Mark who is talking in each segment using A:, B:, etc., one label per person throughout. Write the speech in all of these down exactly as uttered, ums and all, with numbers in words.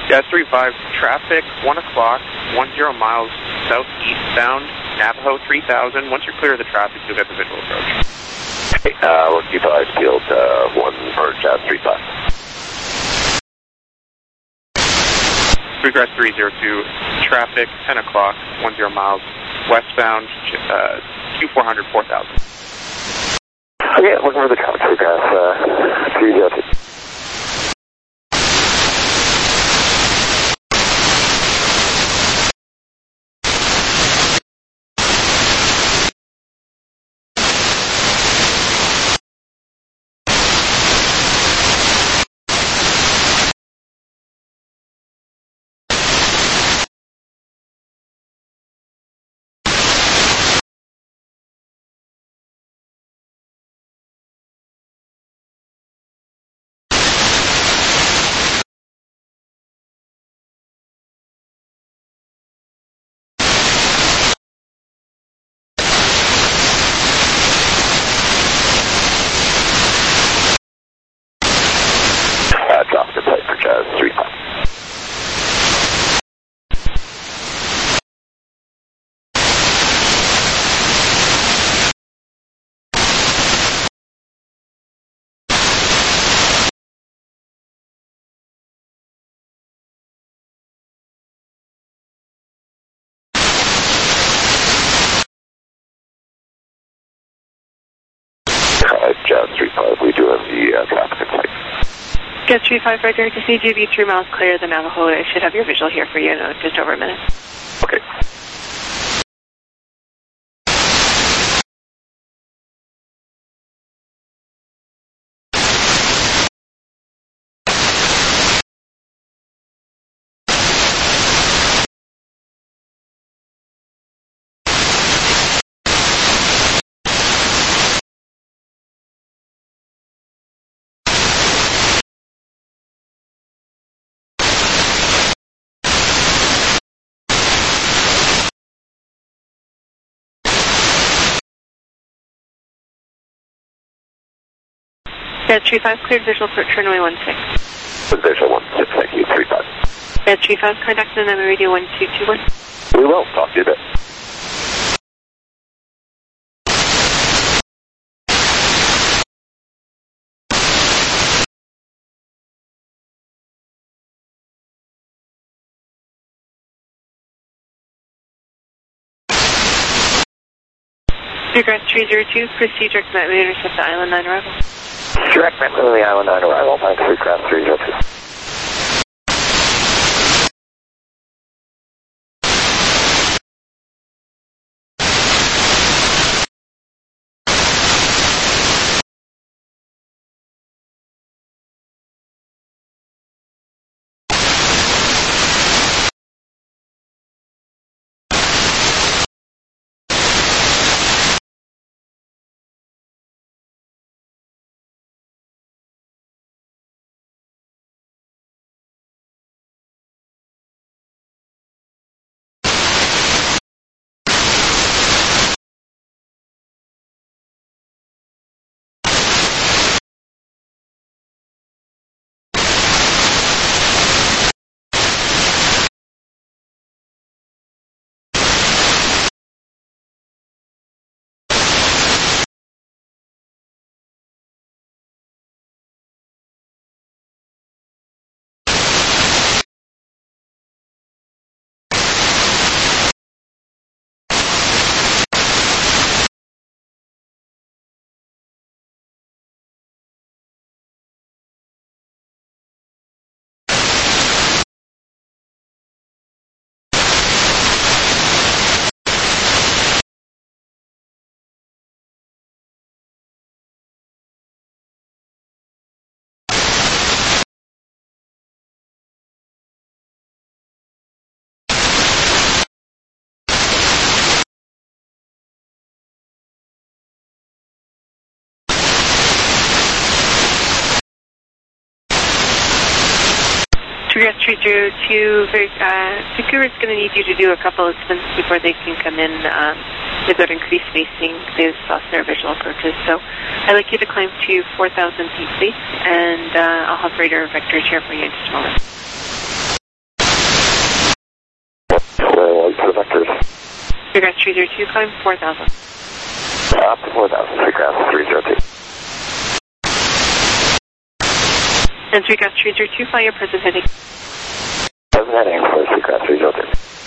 A: Jazz three five, traffic, one o'clock, ten miles southeastbound, Navajo three thousand. Once you're clear of the traffic, you'll get the visual approach.
B: Okay, uh, we'll keep eyes peeled, uh, one for Jazz three five.
A: Regress three zero two, traffic, ten o'clock, ten miles westbound, uh, Q four hundred, four thousand.
B: Okay, looking for the traffic, regress, uh, three zero two. Drop the plate for Jazz three five. Uh, Jazz three five, we do have the uh, traffic in sight.
C: Jazz three five, Roger. Just need you to be three miles clear of the Navajo. I should have your visual here for you in uh, just over a minute.
B: Okay.
C: Jazz three five, cleared visual for runway one six.
B: Visual one six, thank you, three five.
C: Jazz three five, contact the number radio one two two one.
B: We will, talk to you a bit.
C: Regress three zero two, proceed direct met me intercept the Island nine arrival.
B: Direct met me the Island nine arrival, thanks, Regress three zero two.
C: Regress three zero two, uh, Vancouver's going to need you to do a couple of spins before they can come in. Um, they've got increased spacing. They've lost their visual approaches. So I'd like you to climb to four thousand feet space, and uh, I'll have radar vectors here for you in just a moment. Seagrass three zero two, climb four thousand.
B: Up to four thousand, Seagrass three zero two.
C: And Seagrass three zero two, fly your present heading.
B: Present heading for Seagrass three zero two.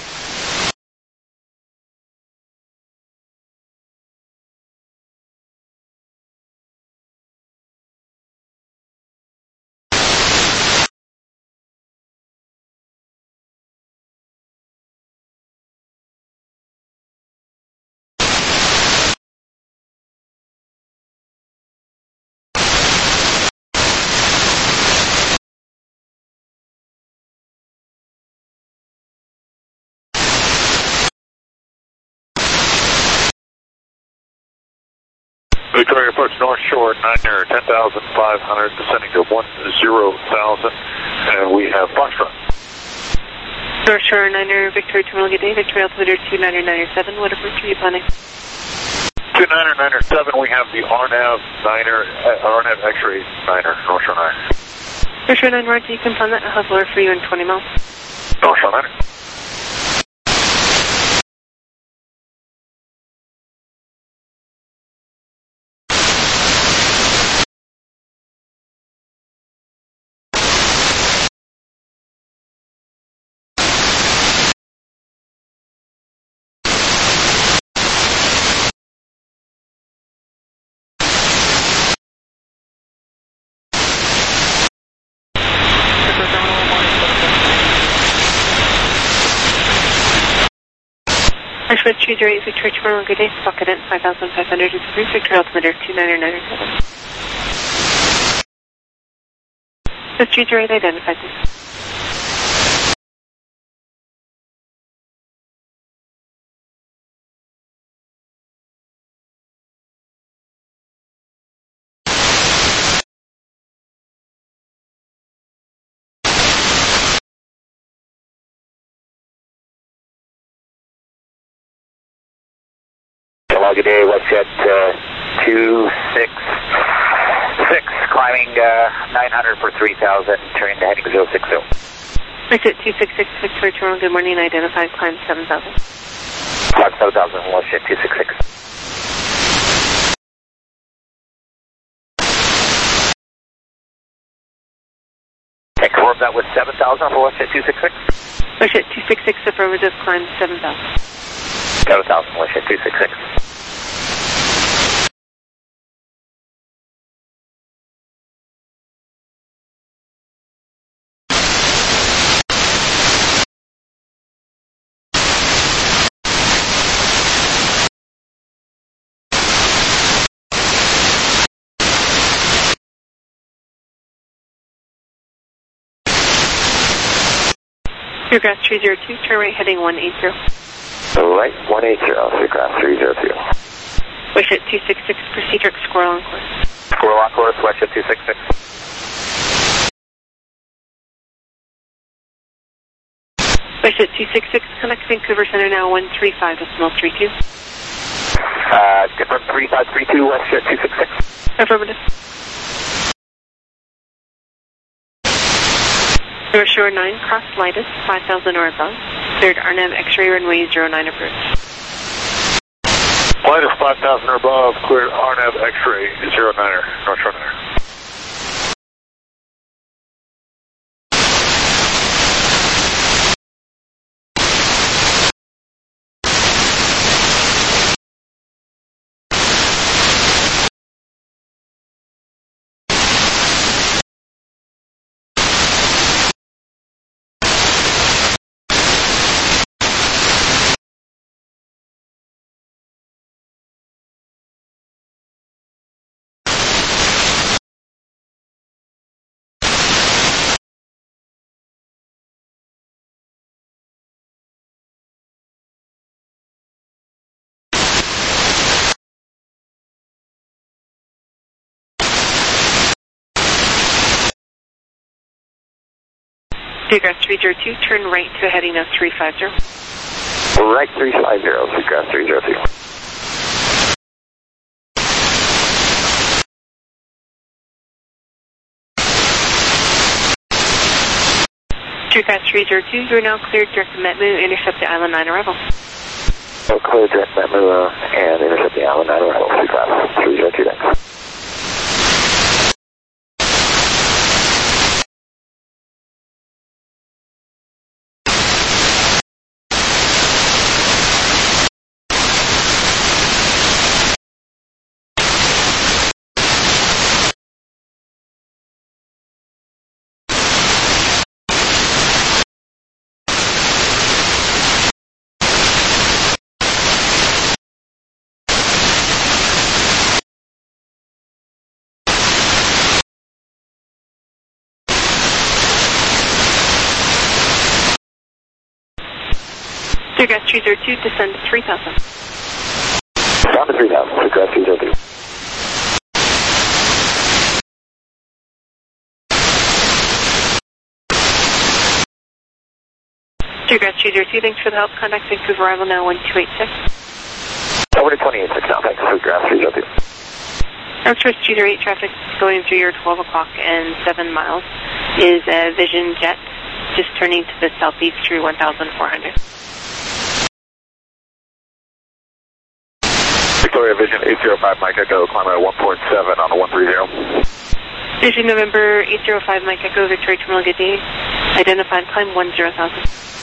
D: Victoria approach North Shore, Niner, ten thousand five hundred, descending to one zero thousand, and we have Foxtrot.
C: North Shore, Niner, Victoria Terminal, good day, Victoria altimeter two niner niner seven, what approach are you planning?
D: two niner niner seven, we have the R N A V Niner, uh, R N A V X-ray Niner, North Shore Niner.
C: North Shore Niner, Roger, you can plan that, I'll have lower for you in twenty miles.
D: North Shore Niner.
C: Ashford three zero eight, Victoria Terminal, good day, pocket in five thousand five hundred, is approved, Victoria altimeter two niner niner seven. So three zero eight identified this.
B: Good day, WestJet uh, two six six, climbing uh, nine hundred for three thousand, turning to heading zero six zero.
C: WestJet two six six, Victoria Terminal, good morning, identified, climb seven thousand.
B: Climb seven thousand, WestJet two six six. Okay, confirm that with seven thousand for WestJet two six six.
C: WestJet two six six, affirmative, climb seven thousand.
B: seven thousand, WestJet two six six.
C: Seagrass three zero two, turn right heading one eight zero.
B: Right, one eight zero, Seagrass three zero two.
C: WestJet two six six, proceed direct squirrel on course.
B: Squirrel on course, WestJet two six six.
C: WestJet two six six, connect Vancouver Center now one three five, decimal three two.
B: Uh, confirm three five three two, WestJet two six six.
C: Affirmative. North Shore nine, cross lightest, five thousand or above. Third R N A V X-ray runway zero nine approach.
D: Flight is five thousand or above, cleared R N A V X-ray zero niner, North Shore Niner.
C: Seagrass three zero two, turn right to heading of three five zero.
B: Right three five zero, Seagrass three zero two.
C: Seagrass three zero two, you are now cleared direct to Metmu, intercept the Island nine arrival.
B: So clear direct Memula and intercept the island nine arrival three five three zero two, thanks.
C: Cleargrass three zero two, descend three thousand.
B: Down to three thousand, Cleargrass three zero two.
C: Cleargrass three zero two, thanks for the help. Contact Vancouver arrival now one two eight six.
B: Over to twenty-eight six now, thanks. Cleargrass three zero two.
C: Northwest two zero eight traffic going through your twelve o'clock and seven miles is a Vision Jet, just turning to the southeast through one thousand four hundred.
D: Victoria Vision eight zero five Mike Echo, climb at one point seven on the one three zero.
C: Vision November eight zero five Mike Echo, Victoria Terminal, good day. Identified, climb one zero thousand.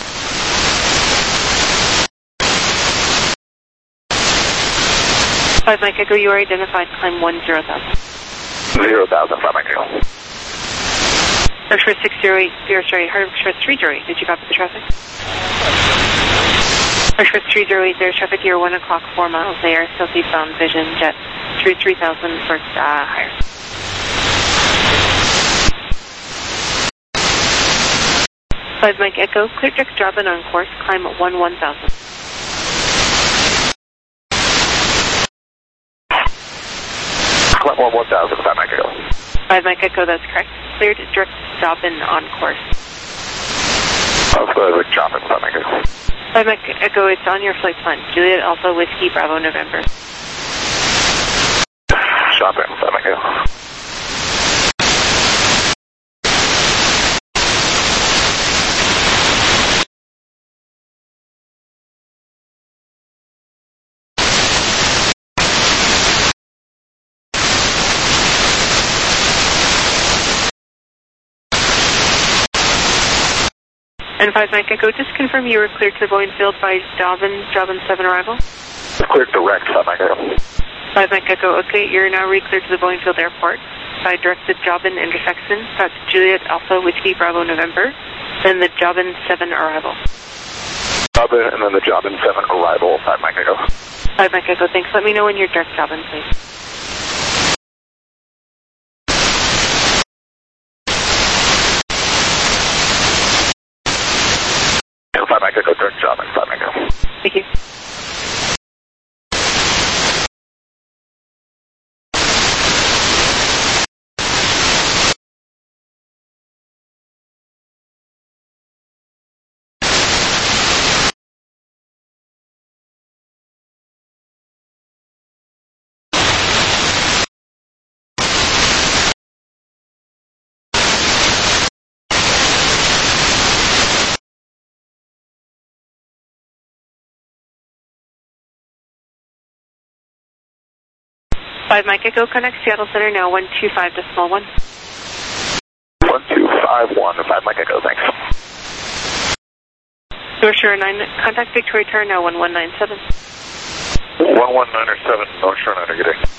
C: five Mike Echo, you are identified, climb one zero thousand.
D: zero thousand, five Mike Echo.
C: Express six zero eight, zero, sorry, Heart Express three zero eight, did you copy the traffic? Express three zero eight, there's traffic here, one o'clock, four miles there, southeastbound Vision Jet through three thousand for uh, higher. five Mike Echo, clear direct drop-in on course, climb at one one thousand.
D: Climb one one thousand, five Mike Echo.
C: five Mike Echo, that's correct. Cleared direct drop-in on course.
D: Let's go to drop in, five Mike Echo.
C: five Mike Echo, it's on your flight plan. Juliet Alpha Whiskey Bravo November.
D: Drop in, five Mike Echo.
C: And five Mike Echo, just confirm you were cleared to the Boeing field by Dobbin, Dobbin seven arrival?
D: Cleared direct, five Mike Echo.
C: five Mike Echo, okay, you're now re-cleared to the Boeing field airport by directed Dobbin intersection. That's Juliet Alpha Whiskey Bravo November, then the Dobbin seven arrival.
D: Dobbin and then the Dobbin seven arrival, five Mike Echo.
C: five Mike Echo, thanks. Let me know when you're direct Dobbin, please.
D: five Mike Echo, direct Dobbin, five Mike Echo.
C: Thank you. five Mike Echo, connect Seattle Center now one two five decimal one.
D: one two five one, five Mike Echo, thanks.
C: North Shore nine, contact Victoria Tower now one one nine seven.
D: one one nine seven, North Shore nine, good day.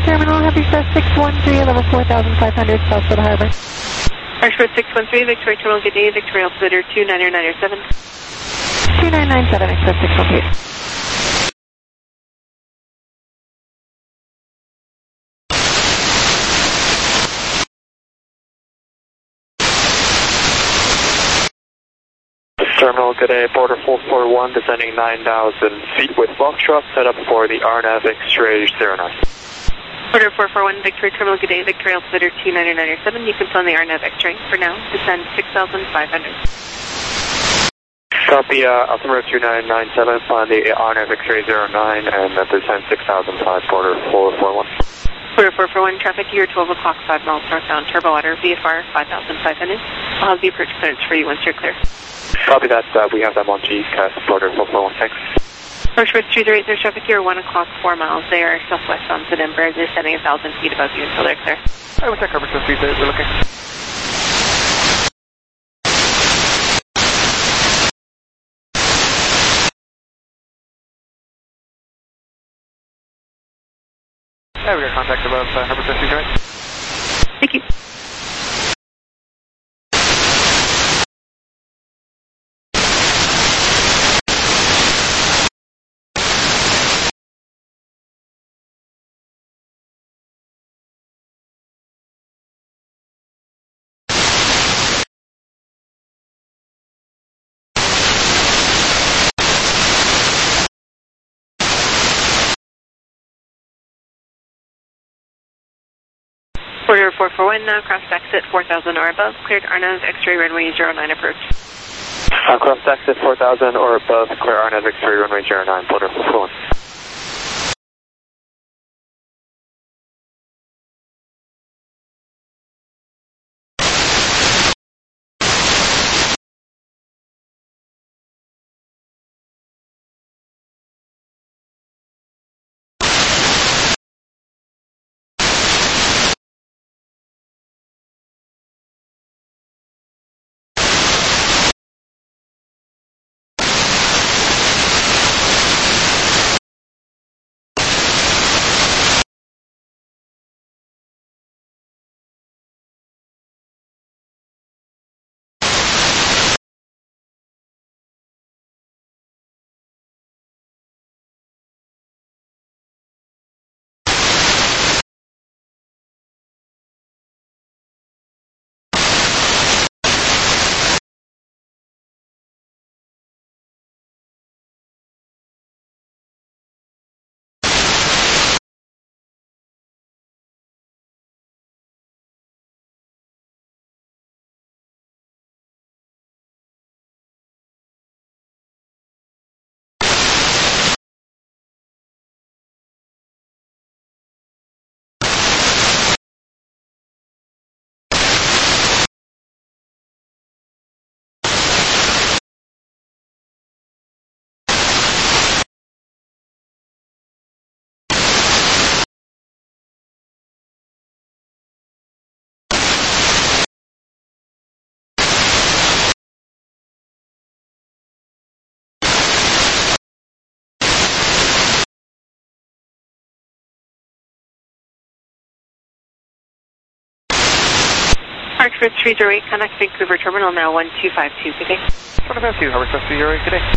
E: Terminal, have yourself six one three, level four thousand five hundred, South Florida Harbor.
C: Hartford six one three, Victoria Terminal, good day, Victoria Altimeter two nine nine seven.
E: two nine nine seven, Express six one three.
A: Terminal, good day, border four four one, descending nine thousand feet with Foxtrot, set up for the R N A V X-ray zero nine.
C: Border four four one, Victoria Terminal, good day, Victoria Altimeter two nine nine seven. You can plan the R N A V X-ray for now, descend six thousand five hundred.
A: Copy, uh, Altimeter two nine nine seven, plan the R N A V X-ray zero nine, and uh, descend six thousand five, border four four one.
C: Border four four one, traffic here, twelve o'clock, five miles northbound, turbo water, V F R five thousand five hundred. I'll have the approach clearance for you once you're clear.
A: Copy that, uh, we have them on G C A S, border four four one, thanks.
C: Northwest three zero eight, there's traffic here, one o'clock, four miles. They are southwest on Edinburgh, descending one thousand feet above you until they're clear.
F: Alright, what's that coverage for three we're looking? Yeah, we got contact above uh, Harbour three zero eight.
C: Thank you. Border four four one, uh, cross exit four thousand or above, cleared R N A V X-ray runway zero nine approach.
A: Uh, cross exit four thousand or above, clear R N A V X-ray runway zero nine, border four four one.
C: Hartford three zero eight, connect Vancouver Terminal, now one two five two, good day.
F: one five two, Harbour three zero eight, good day.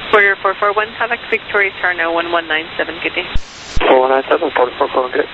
C: Border four four one, Havoc, Victoria Tower now one one nine seven, good day.
F: four one nine seven, Border four four one, good.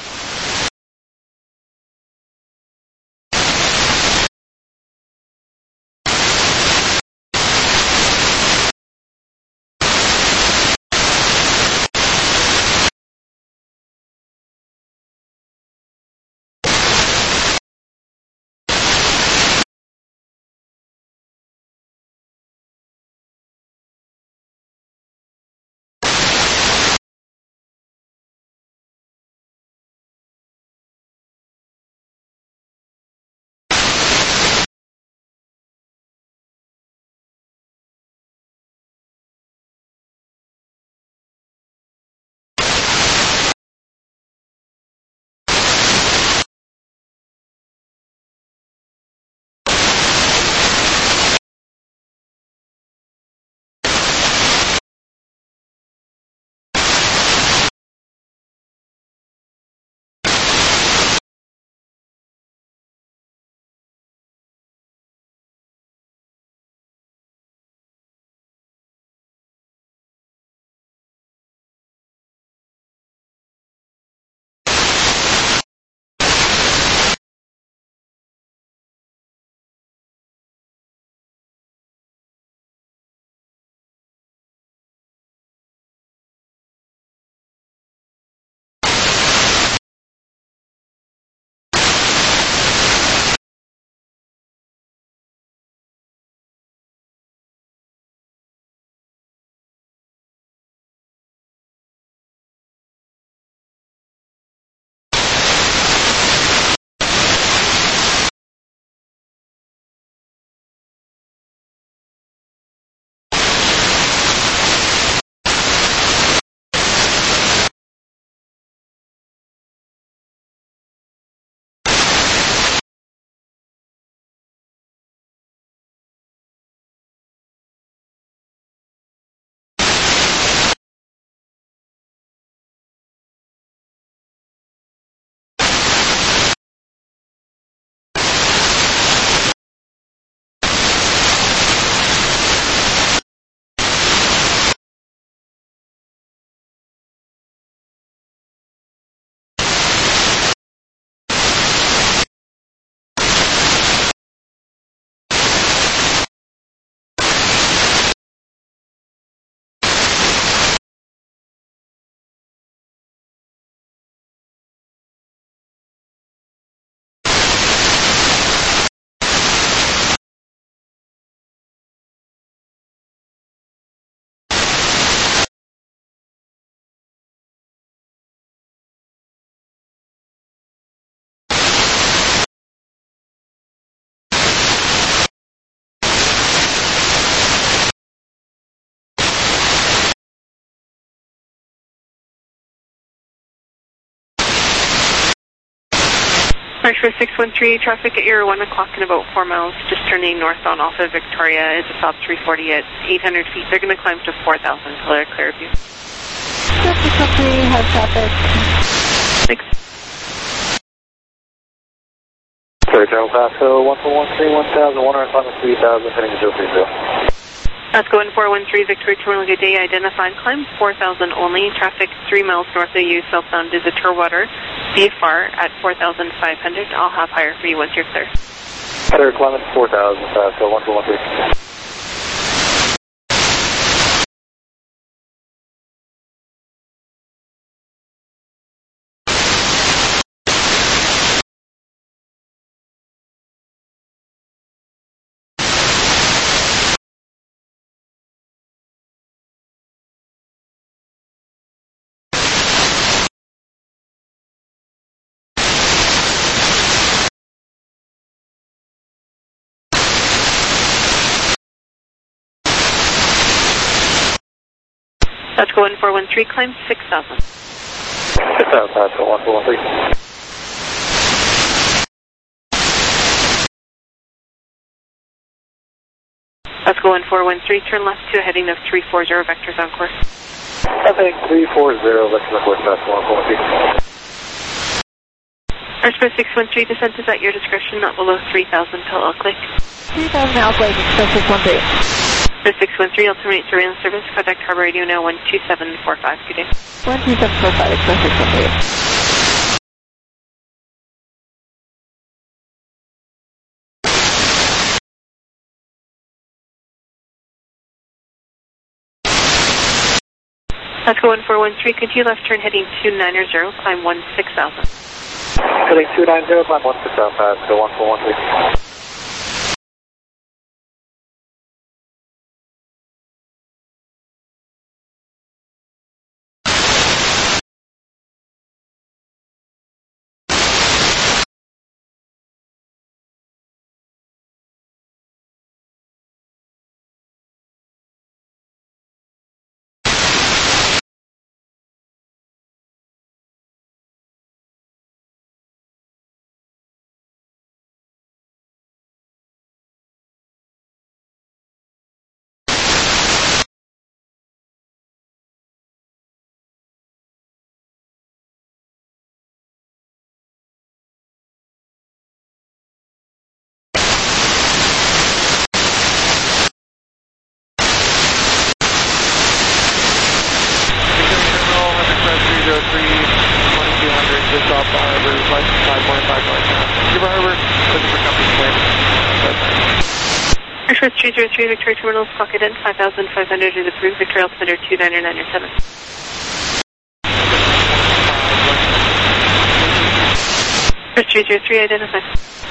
C: Marshall six one three, traffic at your one o'clock in about four miles, just turning northbound off of Victoria. It's a top three forty at eight hundred feet. They're going to climb to four thousand until they're clear of you.
E: six one three, have traffic.
C: Thanks.
F: Sorry, Charles Paso, one four one three, one thousand, one hundred five, three thousand, heading to zero three zero.
C: That's going four one three, Victoria Terminal, good day. Identified climb four thousand only. Traffic three miles north of you, southbound is a Turwater. B F R at four thousand five hundred. I'll have higher for you once you're clear.
F: Clear climate four thousand, so one four one three.
C: That's going four one three, climb six thousand.
F: six thousand, so one four one three.
C: That's going four one three, turn left to a heading of three four zero, vectors on course.
F: I think three four zero, vectors on course, that's one four one three.
C: Express six one three, descent is at your discretion, not below three thousand till Elk Lake.
E: three thousand Elk Lake, Express six one three.
C: The six one three, I'll terminate surveillance service. Contact Harbor Radio now one two seven four five. Good day.
E: one two seven four five, Express six one three.
C: Let's go one four one three, continue left turn heading two nine zero, climb one six thousand.
F: Heading two nine zero, climb one six thousand, pass, go one four one three.
C: Airforce three zero three, Victoria Terminal, clock in five thousand five hundred is approved. Victoria Altimeter two nine nine seven. Airforce three zero three, identified.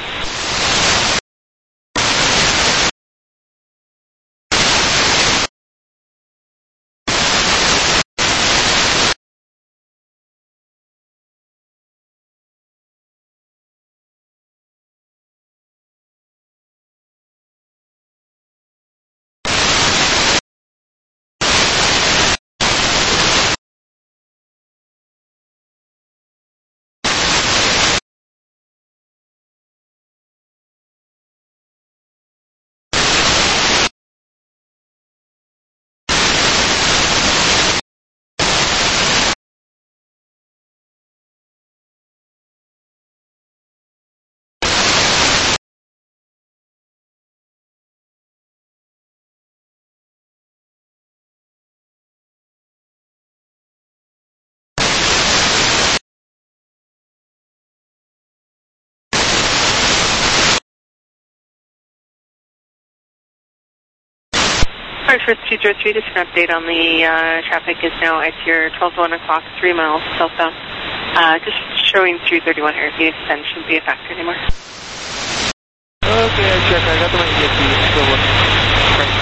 C: Airforce two zero three, just an update on the uh, traffic is now at your twelve to one o'clock, three miles southbound. Uh, just showing three thirty-one airspeed extend shouldn't be a factor anymore.
F: Okay, I checked. I got the right G P S. Still looking. Right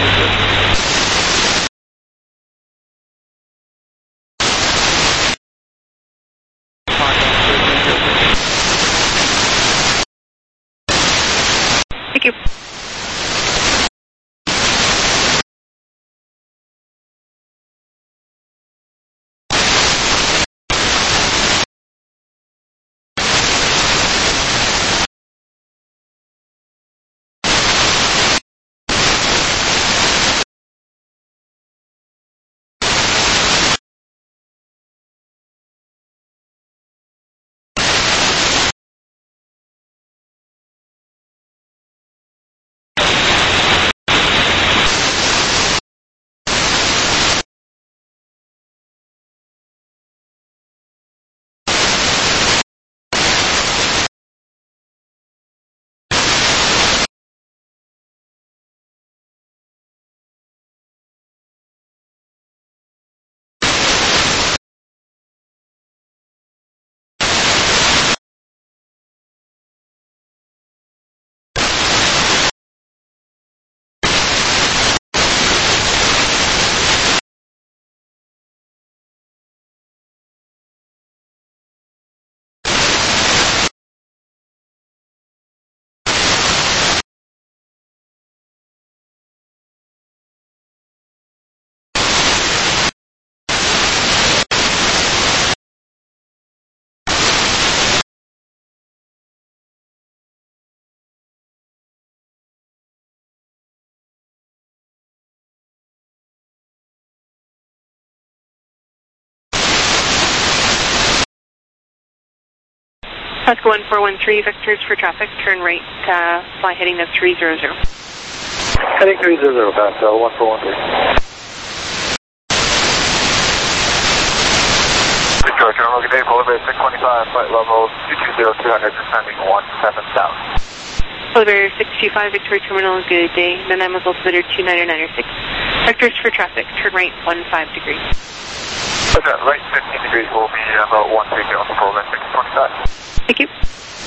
C: Thank you. Pasco one four one three, vectors for traffic, turn right, uh, fly heading to three zero zero.
F: Heading three zero zero, Pascal, one four one three.
D: Victoria Terminal, good day, Polar Bear six twenty-five, flight level two two zero two hundred, descending one seven south.
C: Polar Bear six two five, Victoria Terminal, good day. The name was altimeter two nine nine six. Vectors for traffic, turn right one five degrees.
D: Okay, right fifteen degrees will be about one three zero, Polar Bear six twenty-five.
C: Thank you.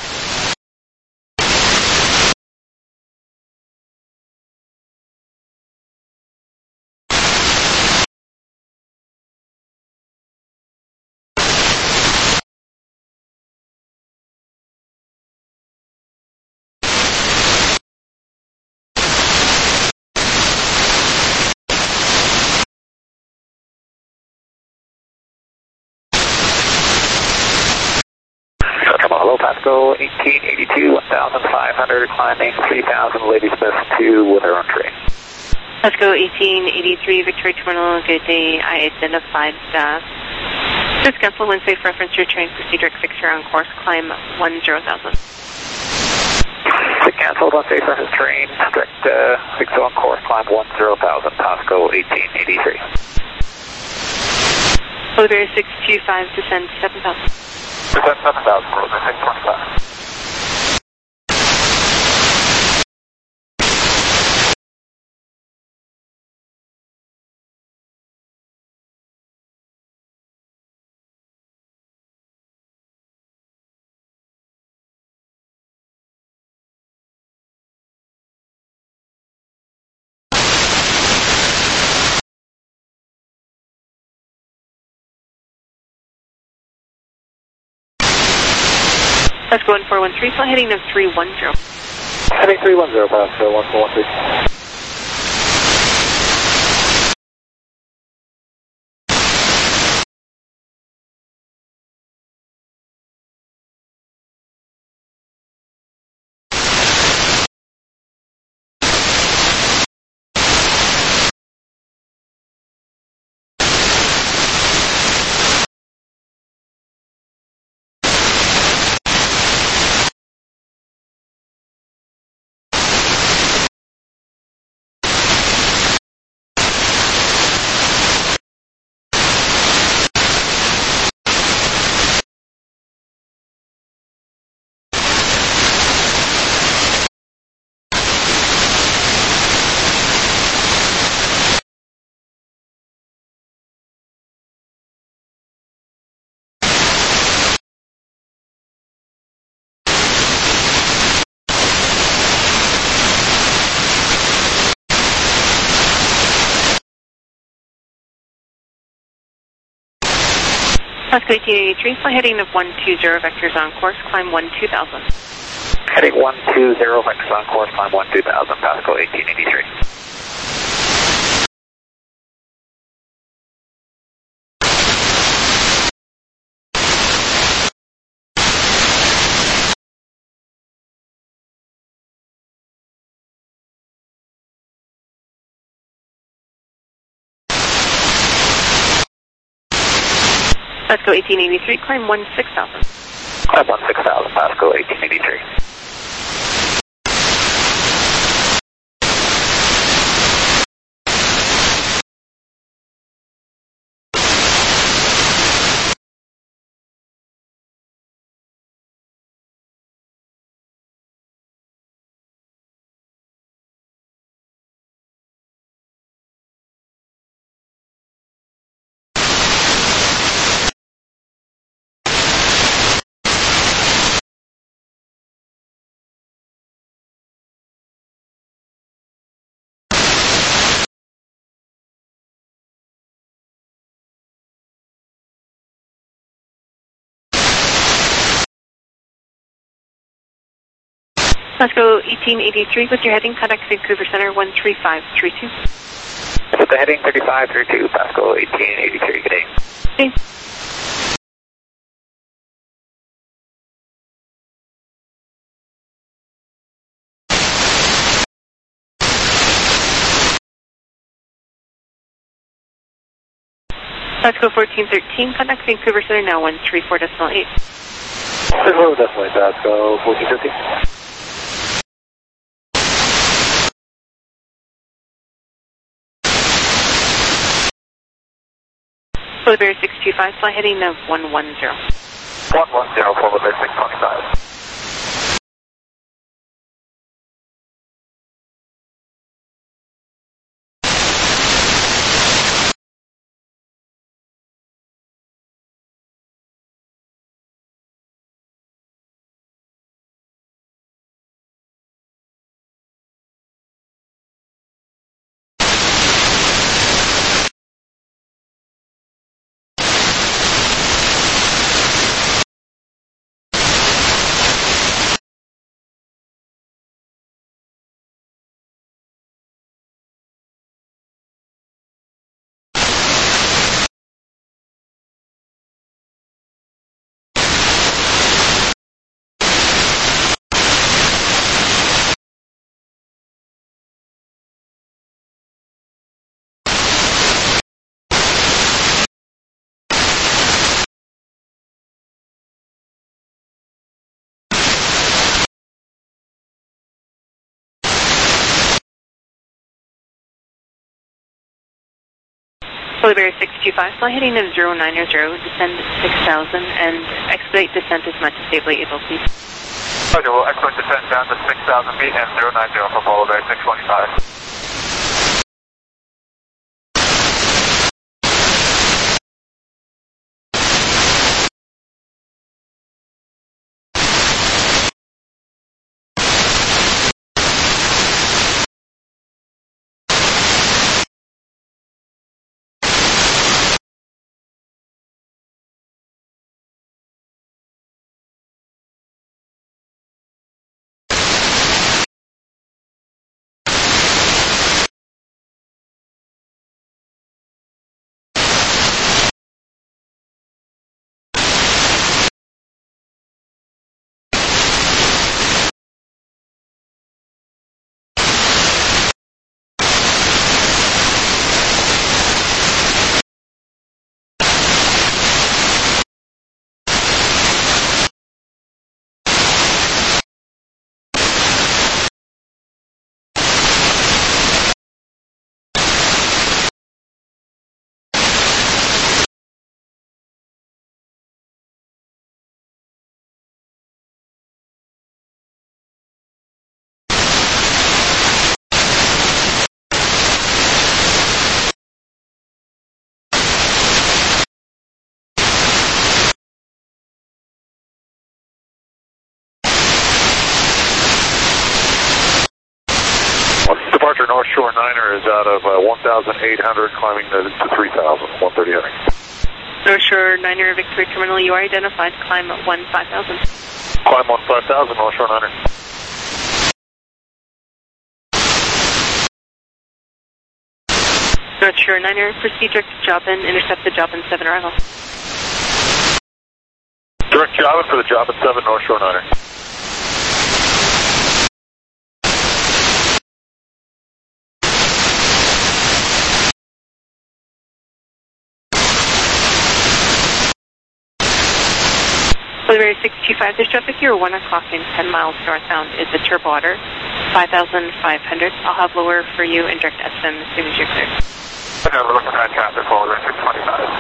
B: Hello, Pasco, eighteen eighty-two, one thousand five hundred, climbing three thousand, Lady Smith two with her own train.
C: Pasco eighteen eighty-three, Victoria Terminal, good day. I identified staff. Just cancel when safe reference your train, proceed direct fixture on course, climb one zero thousand.
B: To cancel on safe reference train, direct uh, fix on course, climb one zero thousand, Pasco eighteen eighty-three.
C: Polar Bear six two five, descend seven thousand.
D: Descend seven thousand, Polar Bear six twenty-five.
C: Let's go in four one three, flight heading of three one zero.
F: Heading three one zero, Pascal, one four one three.
C: Pasco eighteen eighty-three, flight heading of one two zero, vectors on course, climb one two thousand.
B: Heading one two zero, vectors on course, climb one two thousand, Pasco eighteen eighty-three.
C: Pasco eighteen eighty-three, climb one six thousand.
B: Climb one six thousand, Pasco eighteen eighty-three.
C: Pasco eighteen eighty-three, with your heading, contact Vancouver Center one three five three two.
B: With the heading thirty-five through two, Pasco eighteen eighty-three, good day.
C: Okay. Pasco fourteen thirteen, contact Vancouver Center now one three four decimal eight.
F: Hello, definitely, Pascal, fourteen fifty.
C: Polar Bear six two five, fly heading of one one zero.
D: one one zero, Polar Bear six twenty-five.
C: Polar Bear six two five, fly heading of zero nine zero, descend six thousand, and expedite descent as much as safely able, please.
D: Roger, we'll expedite descent down to six thousand feet and zero nine zero for Polar Bear six twenty-five. Departure North Shore Niner is out of uh, one thousand eight hundred, climbing to, to three thousand, one thirty heading.
C: North Shore Niner, Victory Terminal, you are identified, climb at one five thousand.
D: Climb one five thousand, North Shore Niner.
C: North Shore Niner, proceed direct to Joplin, intercept the Joplin seven arrival.
D: Direct Joplin for the Joplin seven, North Shore Niner.
C: Polar Bear six two five, there's traffic here, one o'clock and ten miles northbound is the Turbowater, five thousand five hundred. I'll have lower for you and direct S M as soon as you're clear.
D: Okay, we're looking at traffic, Polar Bear six twenty-five.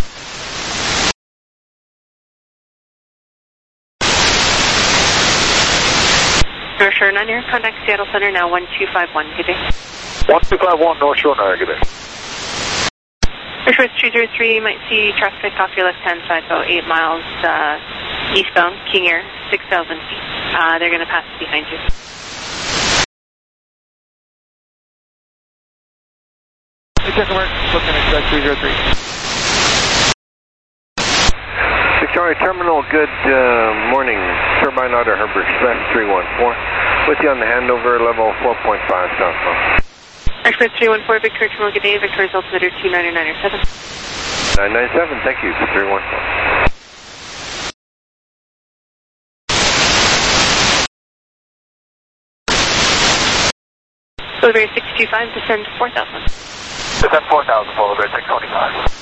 C: North Shore Niner, contact Seattle Center now, one two five one, good day.
D: one two five one, North Shore Niner, good day.
C: North Shore two zero three, you might see traffic off your left-hand side, about eight miles uh, eastbound, King Air, six thousand feet. Uh, they're going to pass behind you.
F: Hey, check mark, looking at track three zero three. Victoria Terminal, good uh, morning. Turbine Otter Harbor Express three one four. With you on the handover, level four point five southbound.
C: Express three one four, Victoria Terminal, good day. Victoria's altimeter two nine nine seven.
F: nine nine seven, thank you, three one four.
C: Polar Bear six two five, descend four thousand.
D: Descend four thousand, Polar Bear six twenty-five.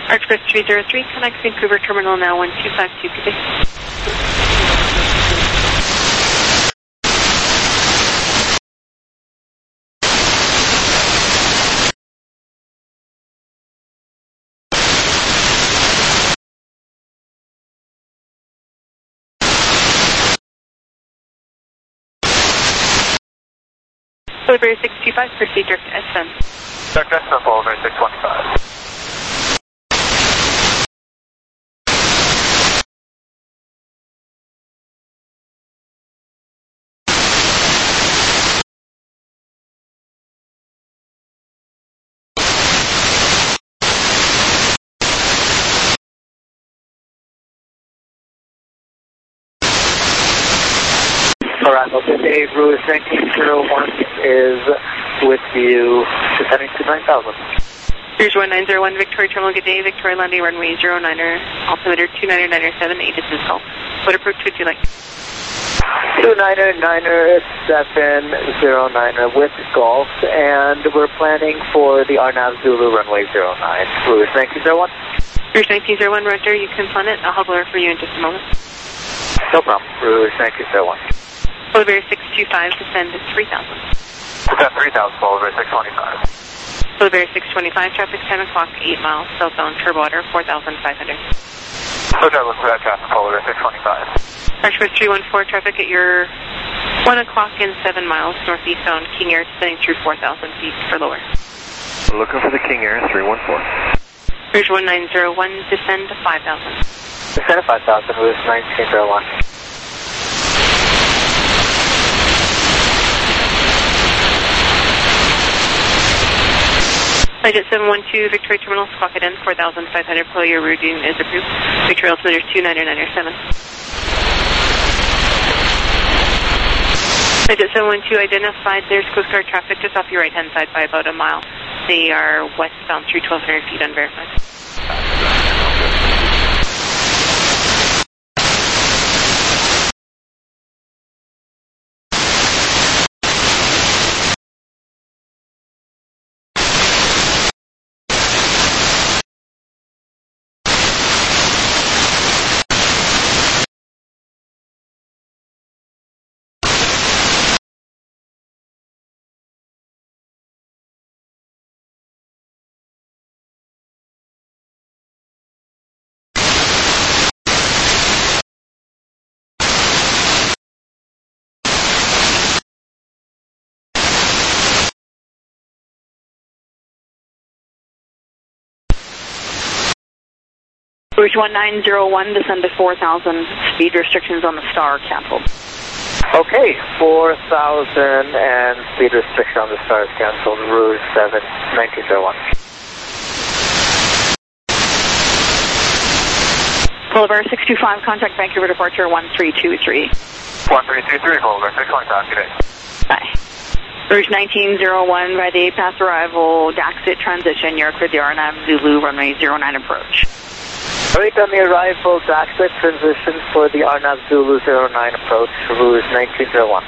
C: Express three zero three, connect Vancouver Terminal now one two five two, good day. Delivery six two five, proceed direct to S M.
D: Direct S M, Boulevard six twenty-five.
B: Arrival today, Rouge nineteen oh one is with you, descending to nine thousand.
C: Here's one nine zero one, Victoria Terminal, good day. Victoria Landing, runway zero niner, altimeter two niner niner seven, eight is this call. What approach would you like?
B: two niner niner seven zero niner with Golf, and we're planning for the R N A V Zulu runway zero nine. Rouge nineteen oh one.
C: Rouge nineteen oh one, roger, you can plan it. I'll have over for you in just a moment.
B: No problem. Rouge nineteen oh one.
C: Boulevard six two five, descend to three thousand.
D: Descend three thousand, Boulevard six twenty-five.
C: Boulevard six twenty-five, traffic ten o'clock, eight miles, southbound Turbwater, four thousand five hundred.
D: Okay, look for that traffic, Boulevard six twenty-five.
C: Express three one four, traffic at your one o'clock and seven miles, northeastbound King Air, descending through four thousand feet for lower.
F: Looking for the King Air, three one four.
C: Rouge one nine zero one, descend to five thousand.
B: Descend to five thousand, Rouge nineteen oh one.
C: Flight seven one two, Victoria Terminal, clock it in, four thousand five hundred, pull your routing is approved. Victoria altimeter two niner niner seven. Flight seven one two, identified, there's Coast Guard traffic just off your right hand side by about a mile. They are westbound through twelve hundred feet unverified.
G: Rouge one nine zero one, descend to four thousand. Speed restrictions on the Star canceled.
B: Okay, four thousand and speed restriction on the Star is canceled. Rouge seven nineteen oh one.
G: Boulevard six two five, contact Vancouver departure one three two three.
D: one three two three, Boulevard six twenty-five, good day.
G: Bye. Rouge nineteen oh one, by the pass arrival, Daxit transition, you're cleared the R N A V Zulu runway zero nine approach.
B: Right on the arrival, Daxit transition for the R N A V Zulu zero nine approach, Rouge nineteen oh one.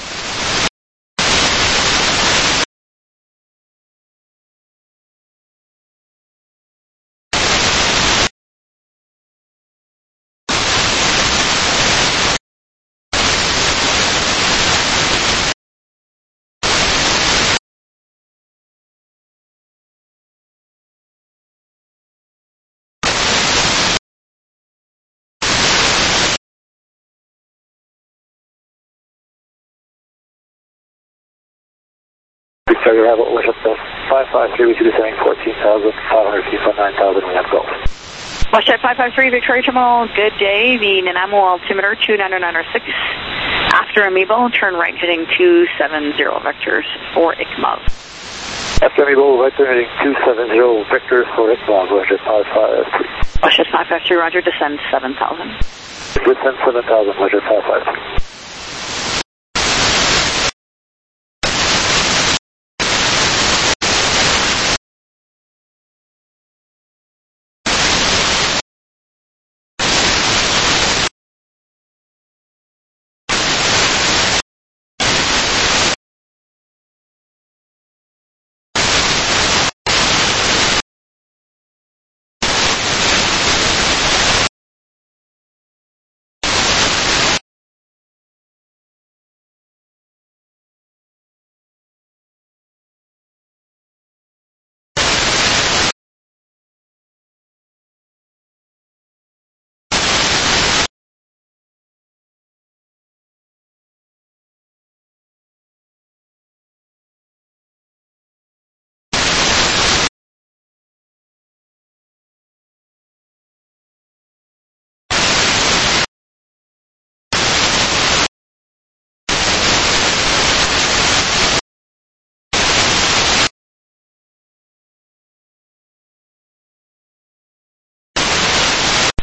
B: Victoria arrival, wish up to five five three, we should be descending fourteen thousand five hundred feet from nine thousand, we have Golf.
G: WestJet five five three, Victoria Terminal, good day. The Nanaimo altimeter two niner niner six. After Amiibo, turn right heading two seven zero vectors for I C M O V.
B: After Amiibo, right there heading two seven zero vectors for I C M O V, WestJet five five three.
G: WestJet five five three, roger, descend seven thousand.
B: Descend seven thousand, WestJet five five three.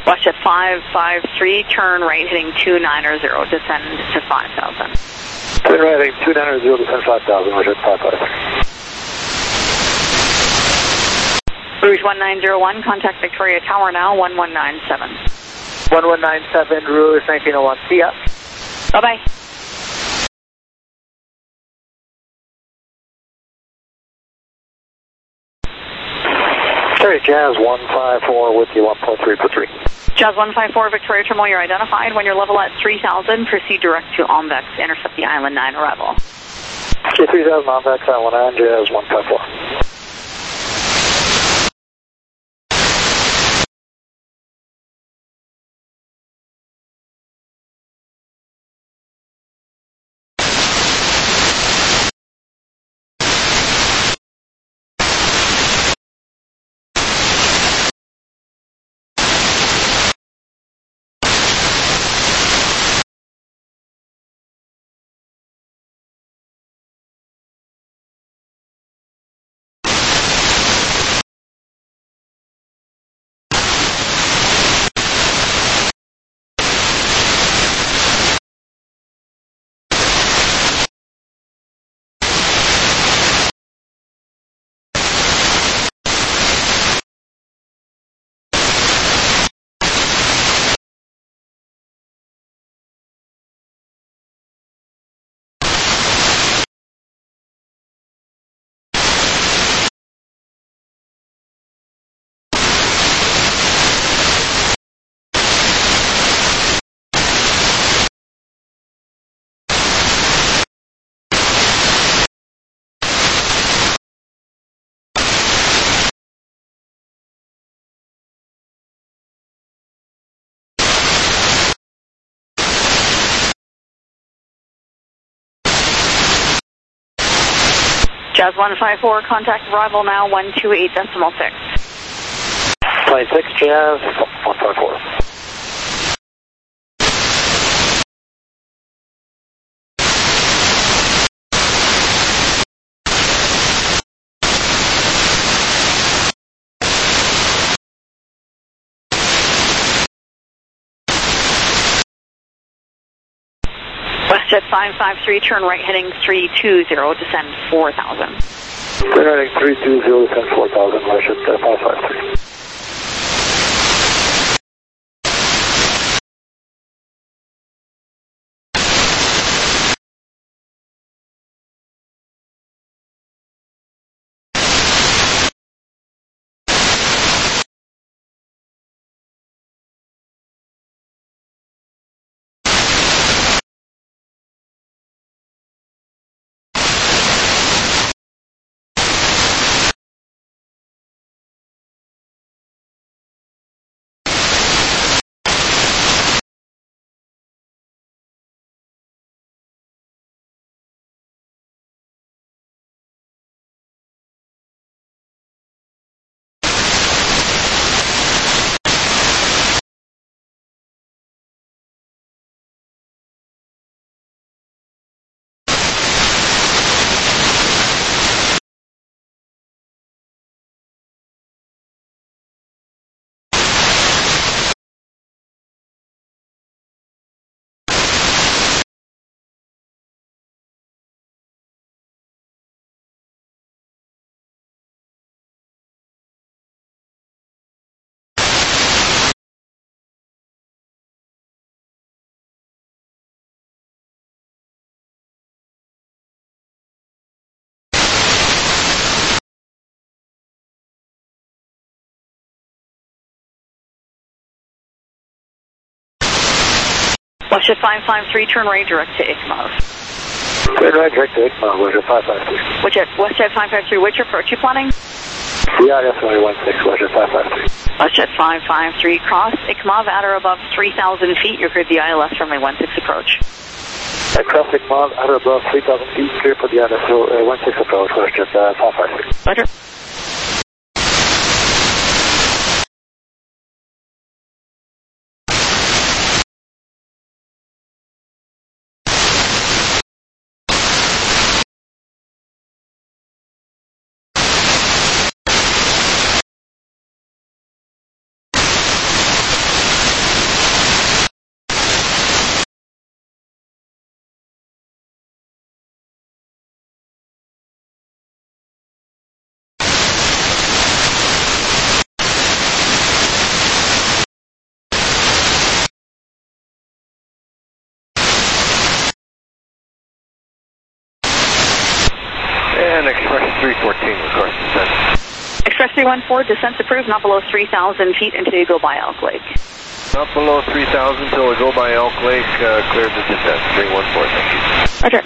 G: WestJet five five three, turn right heading two niner zero, descend to five thousand.
D: Turn right heading two niner zero, descend five thousand, WestJet five five three.
G: Rouge one nine zero one, contact Victoria Tower now, one one nine seven.
B: one one nine seven, Rouge nineteen oh one, see ya.
G: Bye-bye.
D: Sorry, Jazz one five four with you, one point three per three.
G: Jazz one five four, Victoria Terminal, you're identified. When you're level at three thousand, proceed direct to Ombex, intercept the Island nine arrival.
D: Okay, three thousand Ombex, Island nine, Jazz one five four.
G: Jazz one five four, contact arrival now, one two eight decimal six.
D: Plane six, Jazz one five four.
G: WestJet five five three, turn right heading three two zero, descend four thousand.
D: Turn right heading three two zero, descend four thousand, WestJet five five three.
G: WestJet five five three, turn right direct to Ikmov.
D: Turn right direct to Ikmov, WestJet five five three.
G: WestJet, WestJet five five three, which approach you planning?
D: Yeah, definitely one six, WestJet five five three.
G: WestJet five five three, cross Ikmov at or above three thousand feet, you're cleared the I L S runway one six approach.
D: At cross Ikmov at or above three thousand feet, clear for the I L S uh, one six approach, WestJet uh, five five three.
G: Roger. three one four, descent's approved, not below three thousand feet until you go by Elk Lake.
F: Not below three thousand until we go by Elk Lake, uh, clear the descent. three one four, thank you.
G: Roger.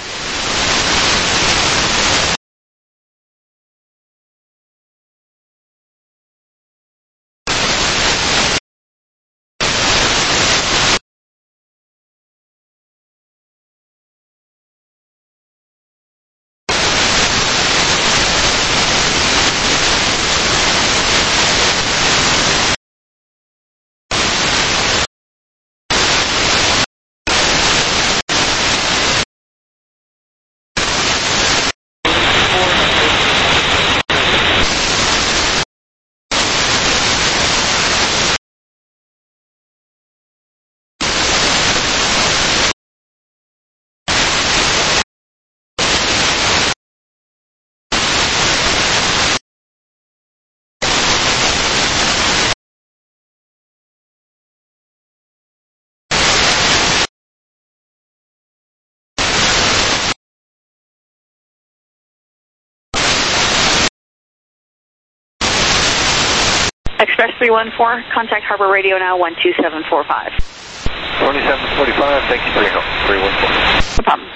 G: Express three one four, contact Harbor Radio now, one two seven four five.
F: twenty-seven forty-five, thank you for your help. three one four.
G: No problem.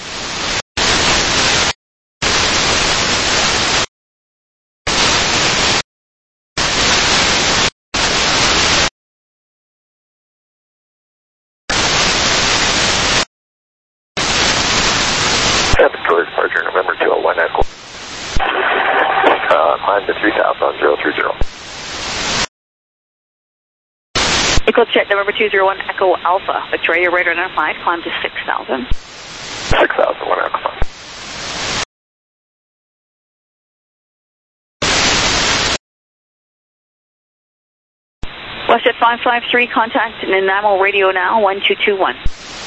D: Victoria departure, November two oh one Echo. Uh, climb to three thousand on zero three zero.
G: Eclipse check November two zero one Echo Alpha. Victoria radar identified, climb to six thousand.
D: six thousand, one Echo.
G: WestJet five five three, contact Nanaimo Radio now, one two two one.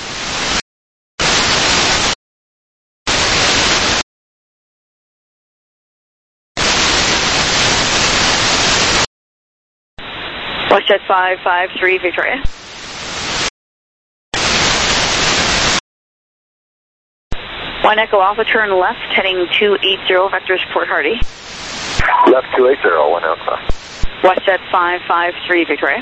G: WestJet five five three, Victoria. One Echo Alpha, turn left, heading two eight zero, vectors Port Hardy.
D: Left two eight zero, one Alpha.
G: WestJet five five three, Victoria.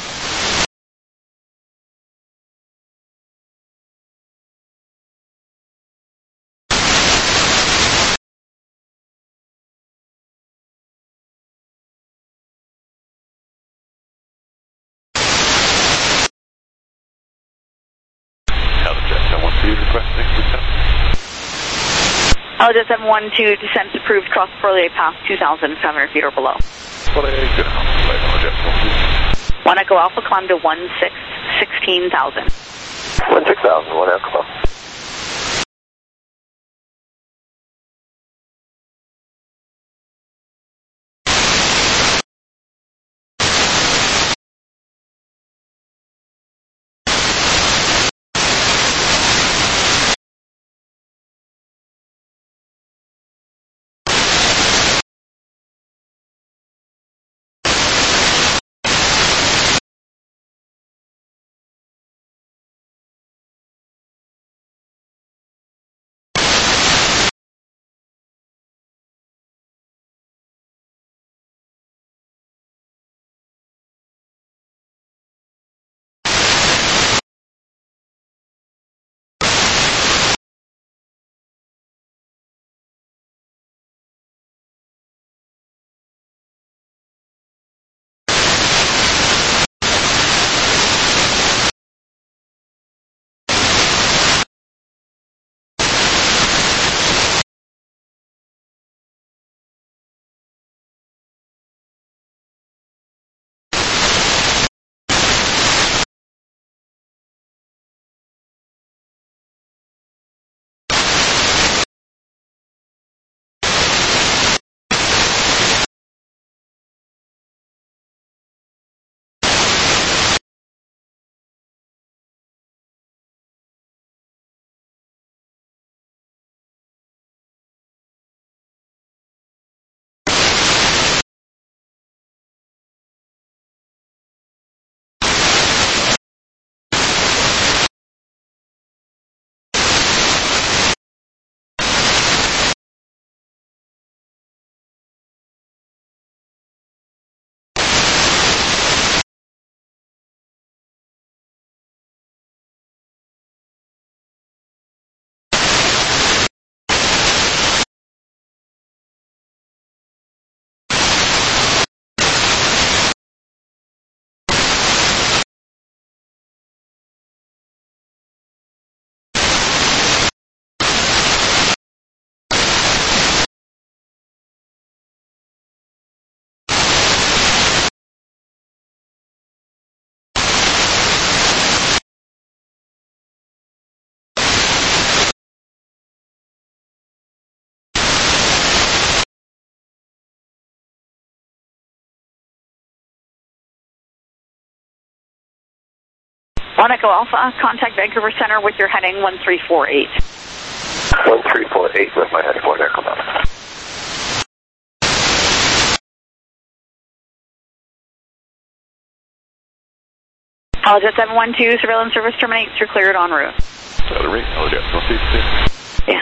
G: Alpha seven one two, descent approved, cross Corley Pass, two thousand seven hundred feet or below. One Echo Alpha, climb to one six, sixteen thousand.
D: one six thousand, one Echo.
G: One Echo Alpha, contact Vancouver Center with your heading one three four eight.
D: one three four eight with my heading one Echo Alpha.
G: Holojet seven one two, surveillance service terminates, you're cleared en route.
H: Battery, Holojet, go see.
G: Yeah.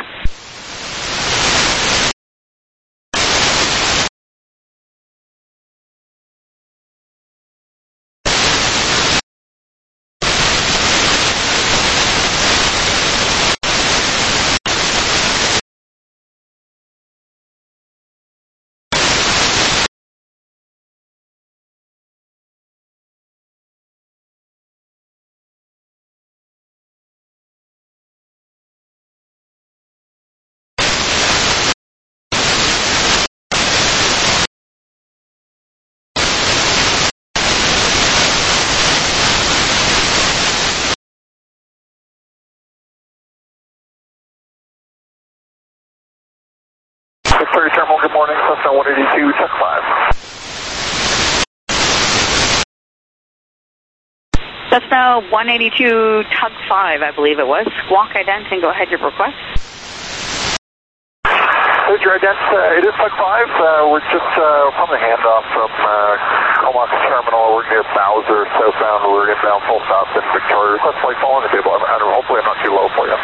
D: Victoria Terminal, good morning, Cessna one eighty-two, check five.
G: Cessna one eighty-two, Tug five, I believe it was. Squawk ident and go ahead your request.
D: Here's your ident, uh, it is Tug five. Uh, we're just uh, from the handoff from uh, Comox Terminal. We're near Bowser, southbound. We're inbound full south in Victoria. Request flight following the table. Hopefully I'm not too low for you.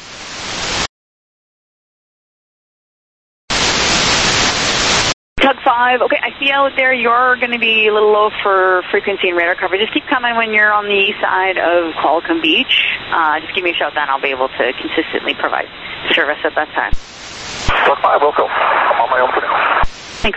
G: Tug five, okay, I see out there you're going to be a little low for frequency and radar coverage. Just keep coming when you're on the east side of Qualicum Beach. Uh, just give me a shout then, I'll be able to consistently provide service at that time.
D: Tug five, welcome. I'm on my own for now.
G: Thanks.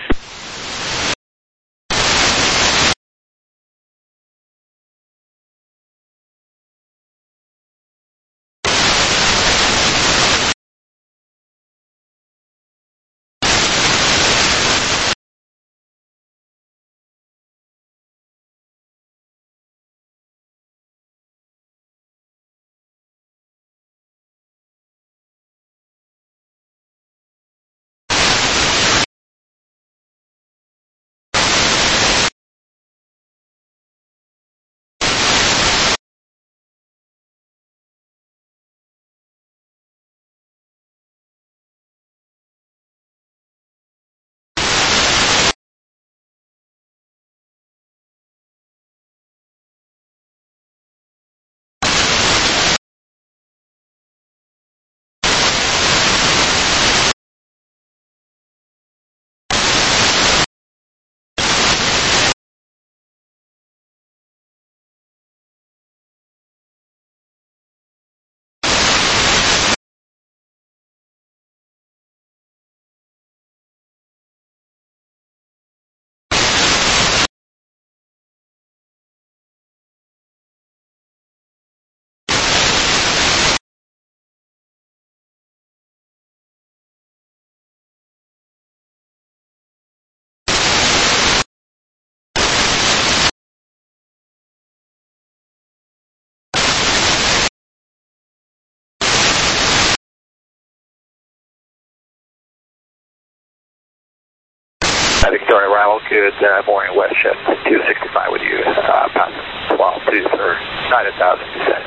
D: Victoria Arrival, good uh, morning, WestJet two sixty-five with you, uh, past twelve two for nine thousand descent,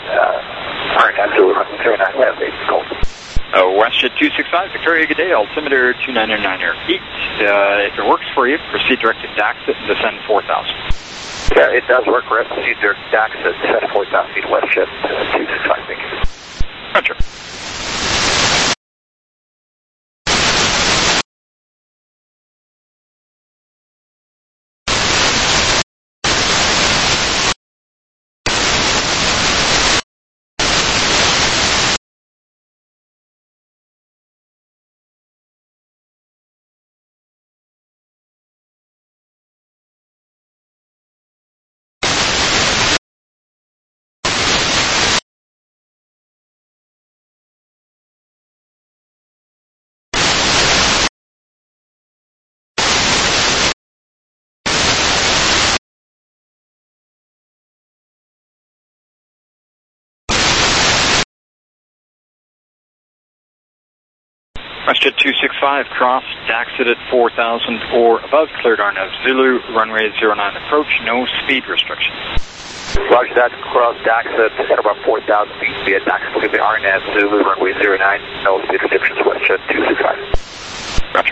D: uh, current time Zulu running three nine left, eight gold.
I: Uh, WestJet two sixty-five, Victoria, good day, altimeter two nine nine eight, uh, if it works for you, proceed direct to Daxit and descend four thousand.
D: Yeah, it does work, Rest, proceed direct to Daxit, descend four thousand feet, WestJet two sixty-five, thank you.
I: Roger. WestJet two six five, cross, taxit at four thousand or above, cleared R N A V Zulu, runway zero nine approach, no speed restrictions.
B: Roger that, cross Daxit at about four thousand feet via Daxit, look at the R N A V Zulu, runway zero nine, no speed restrictions, WestJet two six five.
I: Roger.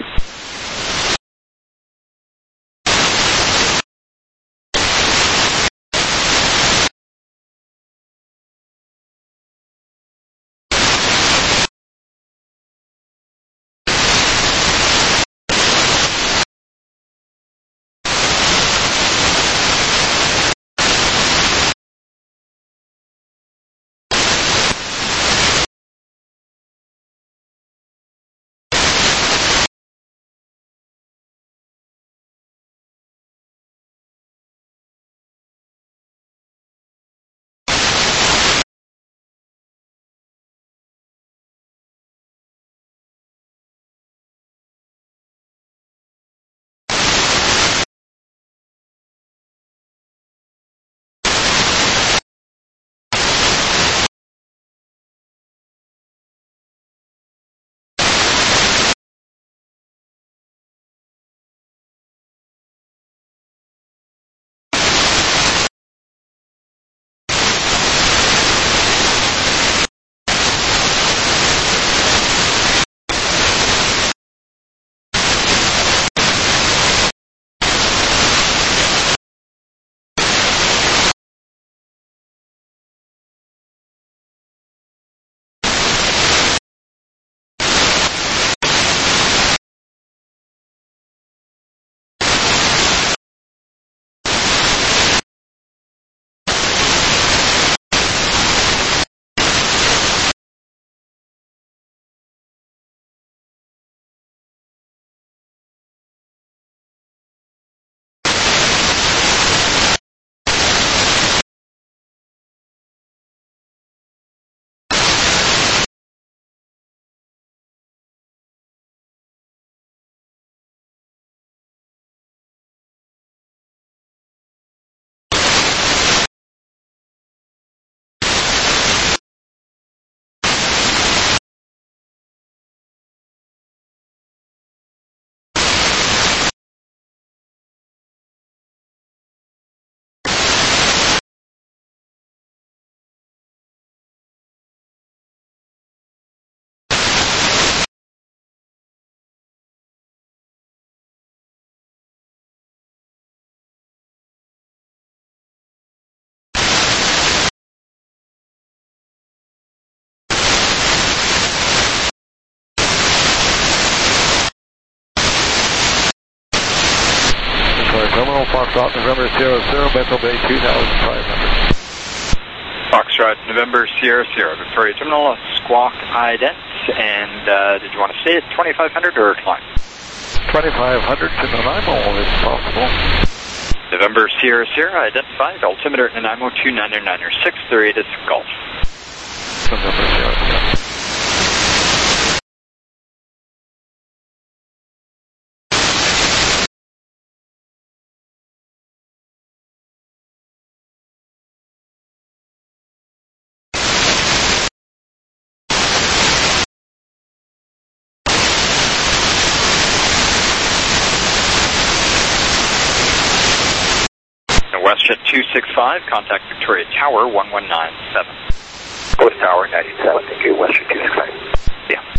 F: Terminal Foxtrot, November Sierra Sierra, Bethel Bay two thousand five hundred.
I: Foxtrot, November Sierra Sierra, Victoria Terminal, squawk ident, and uh, did you want to stay at twenty-five hundred or climb?
F: twenty-five hundred to Nanaimo if possible.
I: November Sierra Sierra, identified, altimeter Nanaimo two nine nine six, three eight is Golf.
F: November Sierra Sierra.
I: WestJet two six five, contact Victoria Tower one one nine seven.
B: West Tower ninety-seven, thank you, WestJet two six five.
I: Yeah.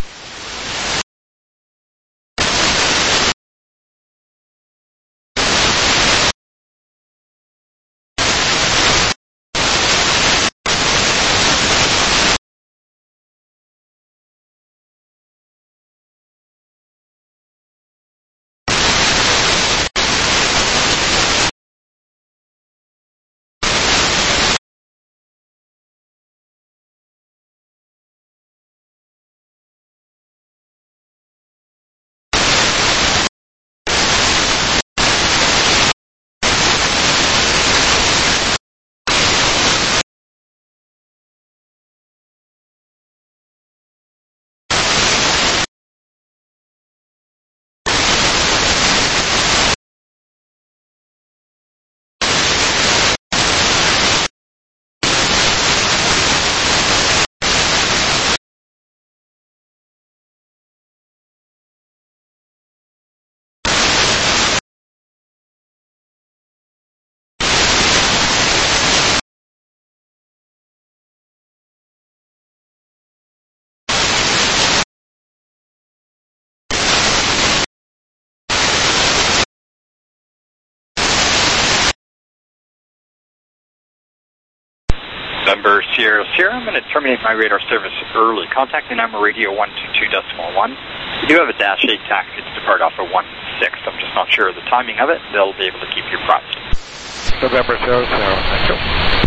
I: November Sierra Sierra, I'm going to terminate my radar service early. Contact the number radio one two two decimal one. You do have a Dash eight taxi to depart off of one six. I'm just not sure of the timing of it. They'll be able to keep you apprised.
F: November Sierra Sierra, thank you.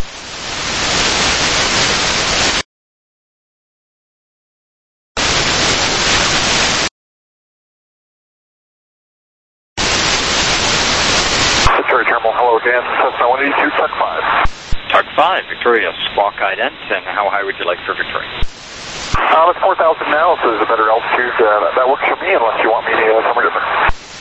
D: Victoria Terminal, hello again. Cessna one eighty-two, Tug five.
I: Tug five, Victoria, squawk ident, and how high would you like for Victoria?
D: Uh, it's four thousand now, so there's a better altitude. Uh, that works for me unless you want me to uh, somewhere different.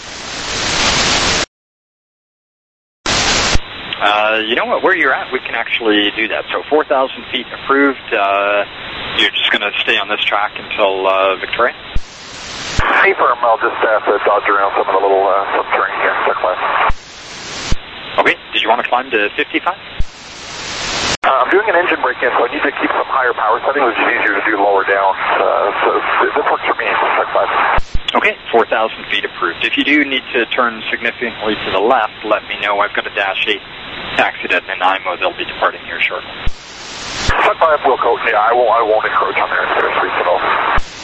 I: Uh, you know what, where you're at, we can actually do that. So four thousand feet approved. Uh, you're just going to stay on this track until uh, Victoria?
D: Hey, firm, I'll just have to dodge around some of the little uh, subterranean here. Tug five.
I: Okay, did you want to climb to fifty-five?
D: Uh, I'm doing an engine break-in, so I need to keep some higher power settings, which is easier to do lower down. Uh, so this works for me, Tug five.
I: Okay, four thousand feet approved. If you do need to turn significantly to the left, let me know. I've got a Dash eight taxied at Nanaimo. They'll be departing here shortly.
D: Tug five will coat. Yeah, I won't, I won't encroach on their airspace at all.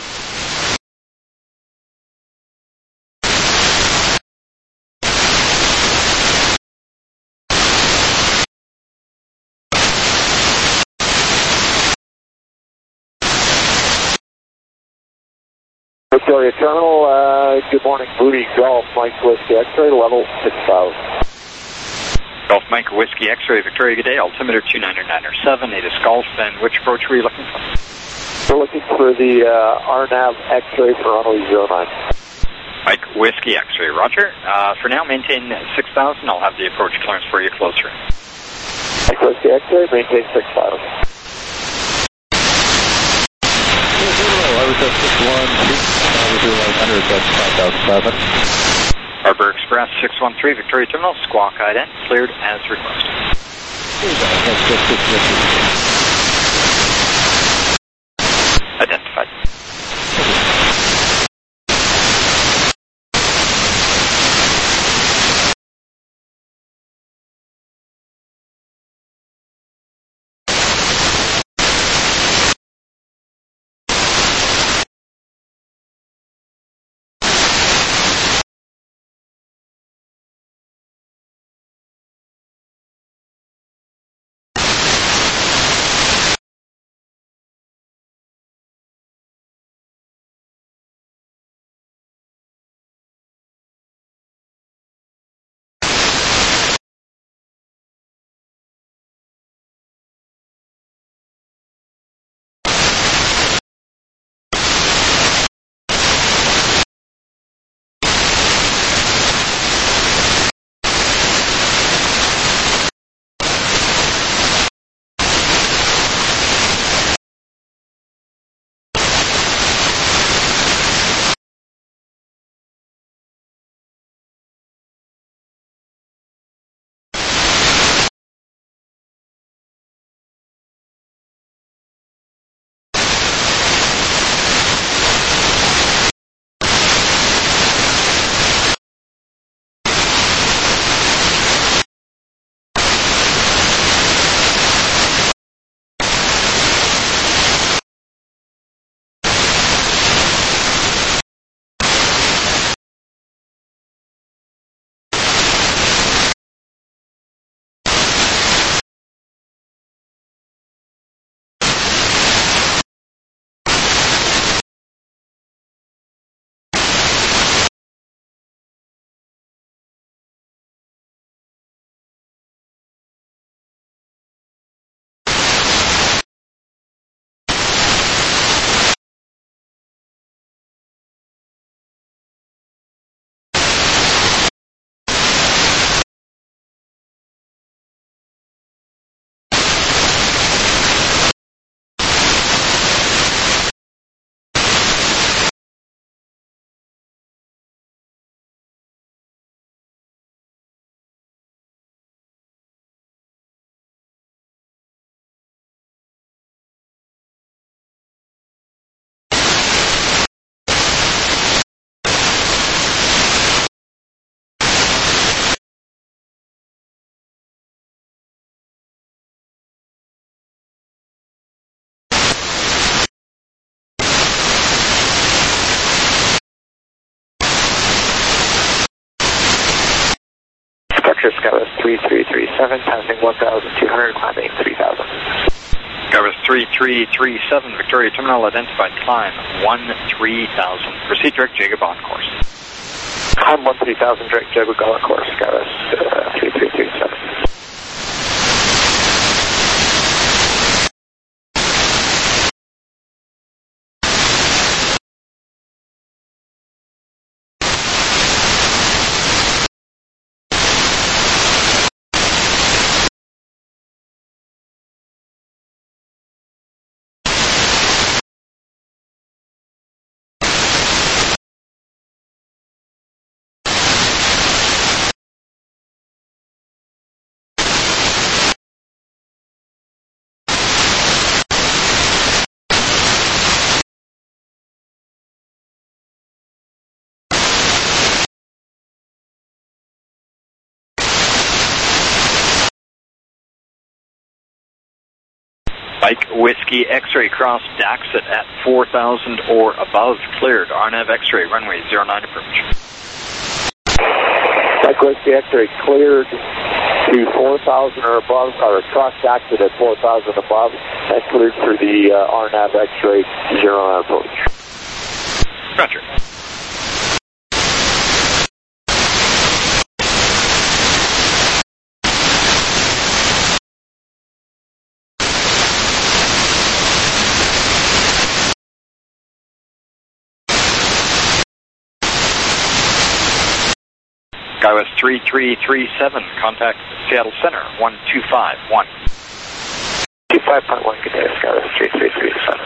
B: Victoria Terminal, uh, good morning, Booty Golf, Mike Whiskey X-ray, level six thousand.
I: Golf Mike Whiskey X-ray, Victoria, good day, altimeter two nine nine seven, Natus Golf, and which approach were you looking for?
B: We're looking for the uh, R NAV X-ray for runway zero nine.
I: Mike Whiskey X-ray, roger. Uh, for now, maintain six thousand, I'll have the approach clearance for you closer.
B: Mike Whiskey X-ray, maintain six thousand.
I: Harbor Express six one three, Victoria Terminal, squawk ident, cleared as requested. Identified.
B: Victor, Skywest three three three seven, passing one thousand two hundred, climbing three thousand.
I: Skywest three three three seven, Victoria Terminal, identified climb one three thousand. Proceed direct Jacob on course.
B: Climb one three thousand, direct Jacob on course, Skywest uh, three three three seven.
I: Mike Whiskey X-ray cross Daxit at four thousand or above, cleared. R N A V X-ray runway zero nine approach.
B: Mike Whiskey X-ray cleared to four thousand or above, or cross Daxit at four thousand above, and cleared for the uh, R N A V X-ray zero nine approach.
I: Roger. Skywest three three three seven, contact Seattle Center, one two five one.
B: two five point one, good day, Skywest three three three seven.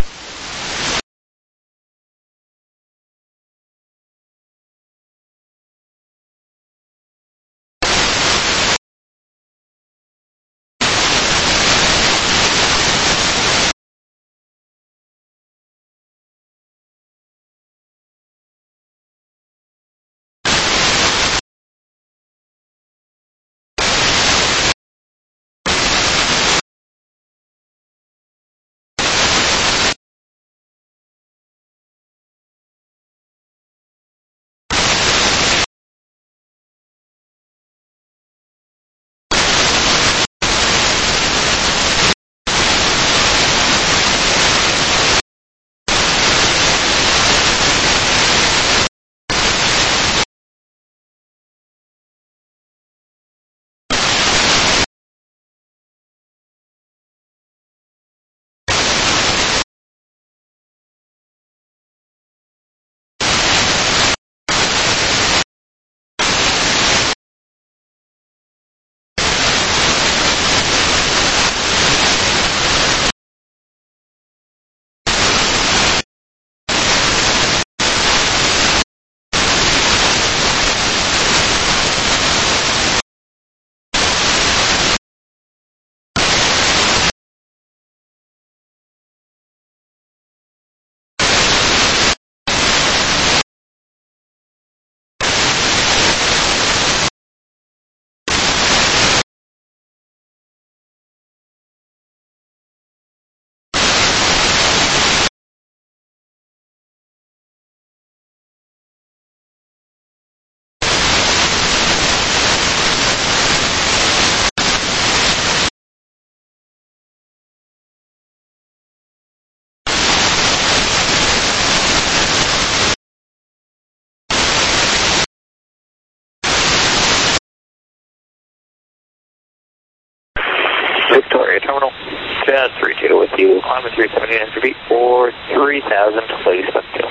B: Victoria Terminal, Jazz three two with you, climbing three seventy entry beat for three thousand, please, but two.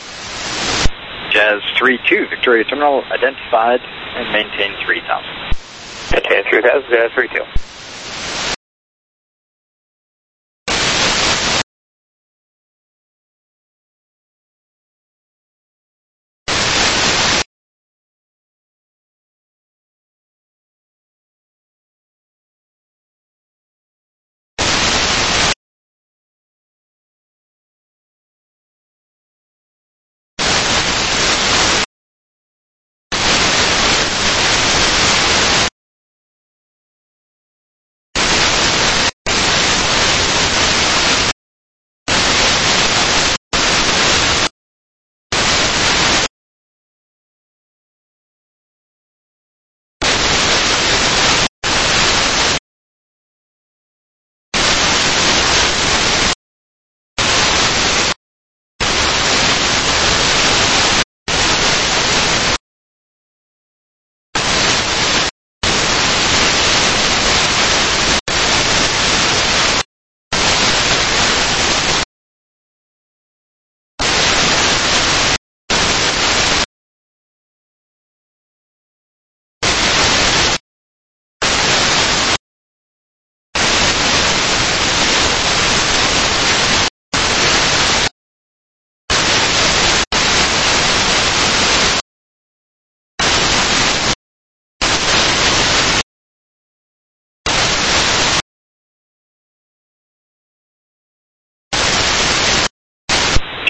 I: Jazz three two, Victoria Terminal, identified and maintain three thousand.
B: Maintain three thousand, Jazz three two.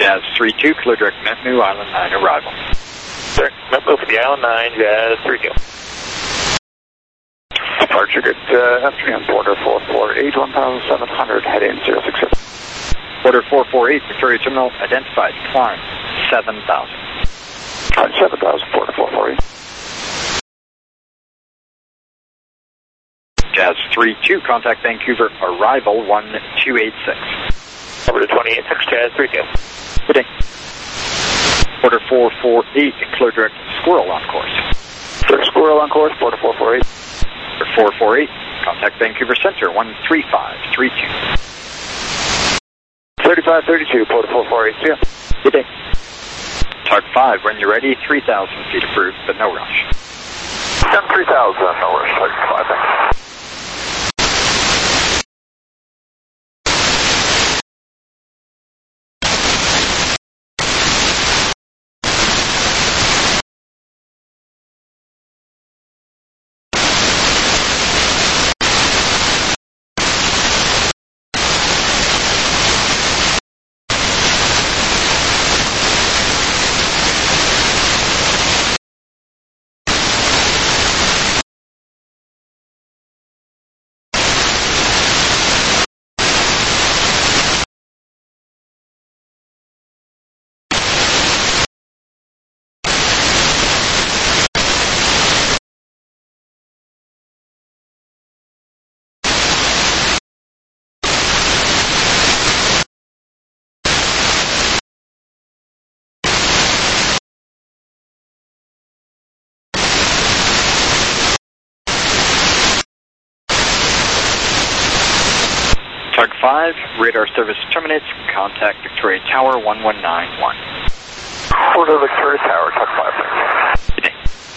I: Jazz three two, clear direct Metmu, Island nine arrival.
D: Direct Metmu for the Island nine, Jazz three two.
J: Departure good uh, afternoon, border four four eight, one thousand seven hundred, head in zero six zero.
I: Border four four eight, Victoria Terminal, identified, climb seven thousand.
J: Climb seven thousand, border four four eight.
I: Jazz three two, contact Vancouver, arrival one two eight six.
D: Over to twenty-eight six, Jazz three two.
I: Good day. Border four four eight, clear direct Squirrel on course.
J: Direct Squirrel on course, border four four eight.
I: Border four four eight, contact Vancouver Center, one three five three two.
J: thirty-five thirty-two, border four four eight, yeah.
I: Good day. Targ five, when you're ready, three thousand feet approved, but no rush.
D: Done three thousand, no rush, Targ five, thanks.
I: Targ five, radar service terminates, contact Victoria Tower one one nine one.
D: Border Victoria Tower, Targ five, thanks.
I: Good day.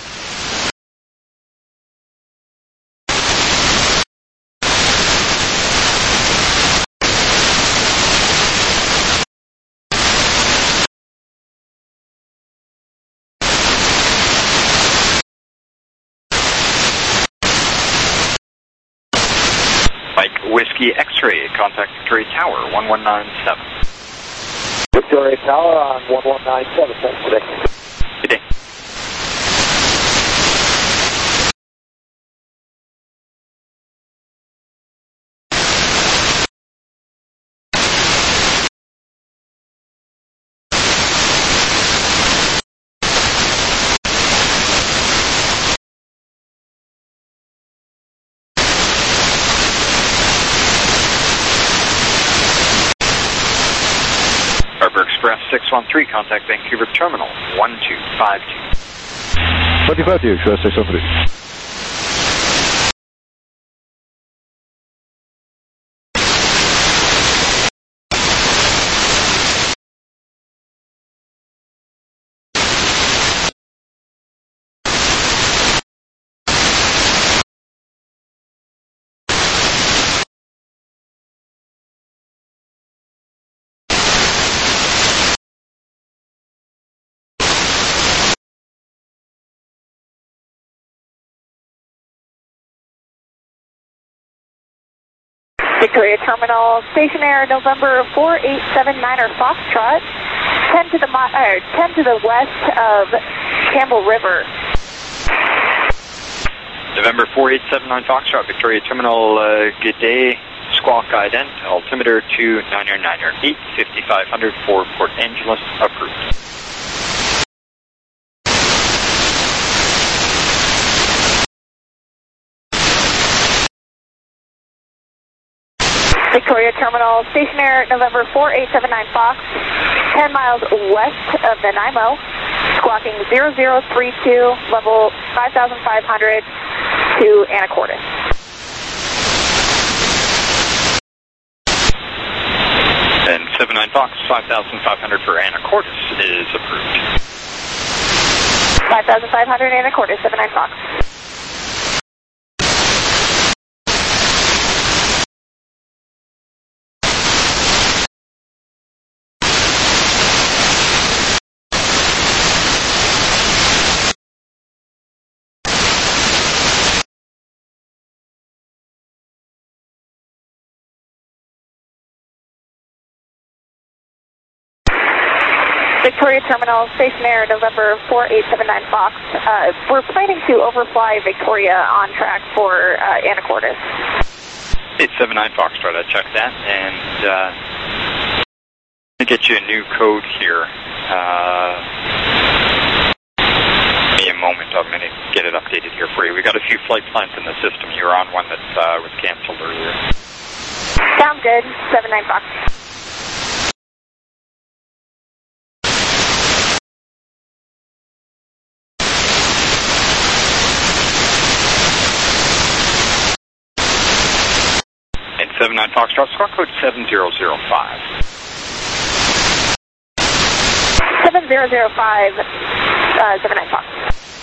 I: Mike Whiskey X-ray, contact Victoria Tower one one nine seven.
B: Victoria Tower on one one nine seven, thanks today.
I: Good day. Harbor Express six one three, contact Vancouver Terminal one two five two.
H: twenty-five two, Express six one three.
E: Victoria Terminal, Station Air, November four eight seven niner Foxtrot, ten to the mo- uh, ten to the west of Campbell River.
I: November four eight seven nine Foxtrot, Victoria Terminal, uh, good day. Squawk ident, altimeter two niner niner eight, fifty-five hundred for Port Angeles, approved.
E: Victoria Terminal, Station Air, November four eight seven nine Fox, ten miles west of Nanaimo, squawking zero zero three two, level five thousand five hundred to Anacortes.
I: And seven nine Fox, five thousand five hundred for Anacortes is approved.
E: five thousand five hundred Anacortes, seven nine Fox. Victoria Terminal, Stationair, November four eight seven nine Fox. Uh, we're planning to overfly Victoria on track for uh, Anacortes.
I: eight seven nine Foxtrot, I checked that, and uh, I'm going to get you a new code here. Uh, give me a moment, I'm going to get it updated here for you. We got a few flight plans in the system. You were on one that uh, was canceled earlier.
E: Sounds good, seven nine Fox.
I: seven nine Foxtrot, squawk code seven zero zero five.
E: seven zero zero five, uh, seven nine Fox.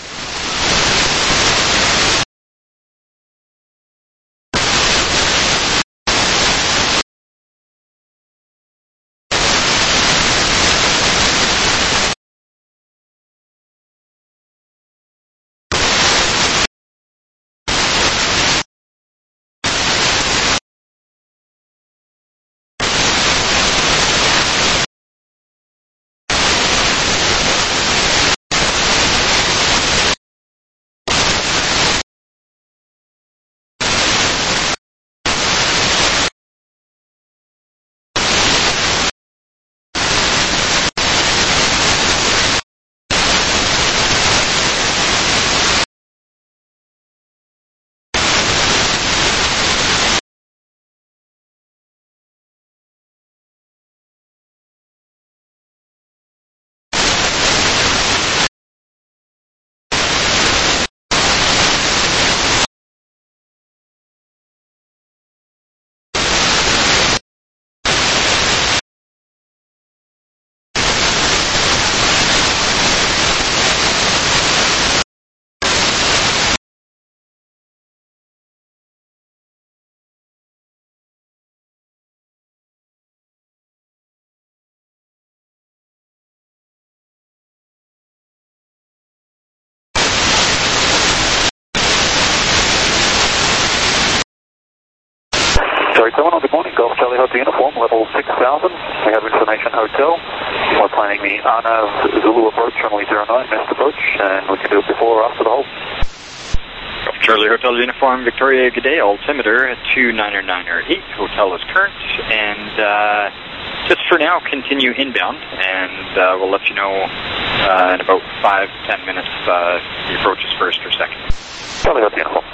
J: Sorry, Terminal, good morning. Golf Charlie Hotel Uniform, level six thousand. We have Information Hotel. We're planning the ANAV Zulu approach, runway zero nine, missed approach, and we can do it before or after the hold.
I: Golf Charlie Hotel Uniform, Victoria, good day. Altimeter two niner niner eight. Hotel is current, and uh, just for now, continue inbound, and uh, we'll let you know uh, in about five, ten minutes uh, the approach is first or second.
J: Charlie Hotel Uniform.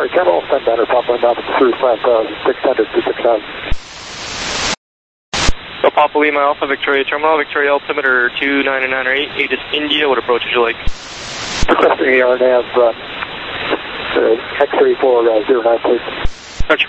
D: Victoria Terminal, send banner, Papa Lima Alpha through five thousand six hundred to six thousand.
K: So Papa Lima Alpha, Victoria Terminal, Victoria altimeter two nine nine eight, eight is India, what approach would you like?
D: Requesting the R N A V, uh, uh, X thirty-four zero nine, please.
K: Roger.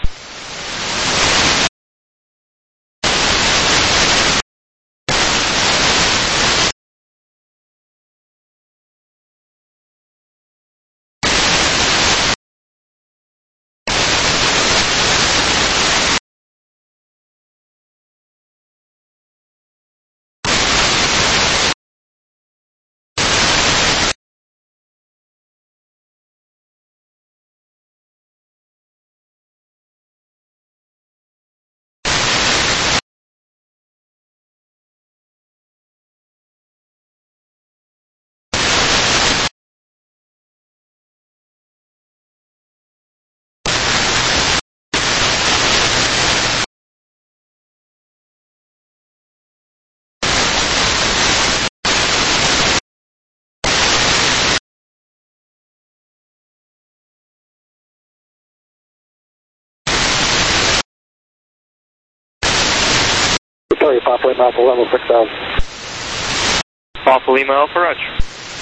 D: Victoria Papa Lima Alpha, level six thousand.
K: Papa Lima Alpha, roger.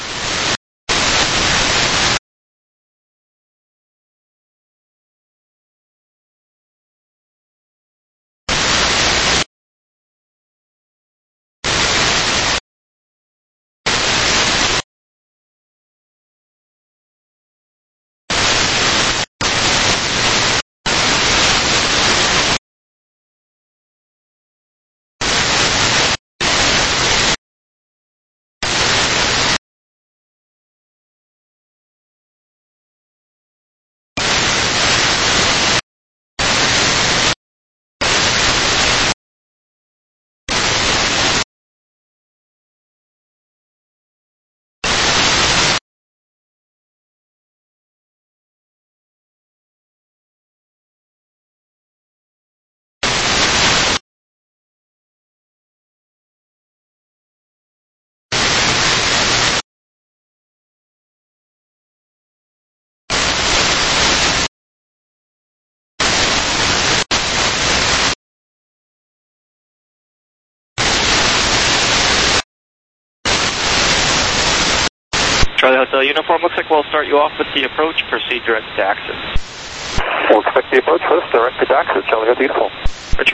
K: Charlie Hotel Uniform, looks like we'll start you off with the approach, proceed direct to Axis.
J: We'll expect the approach first, direct to Axis, Charlie Hotel Uniform.
K: Roger.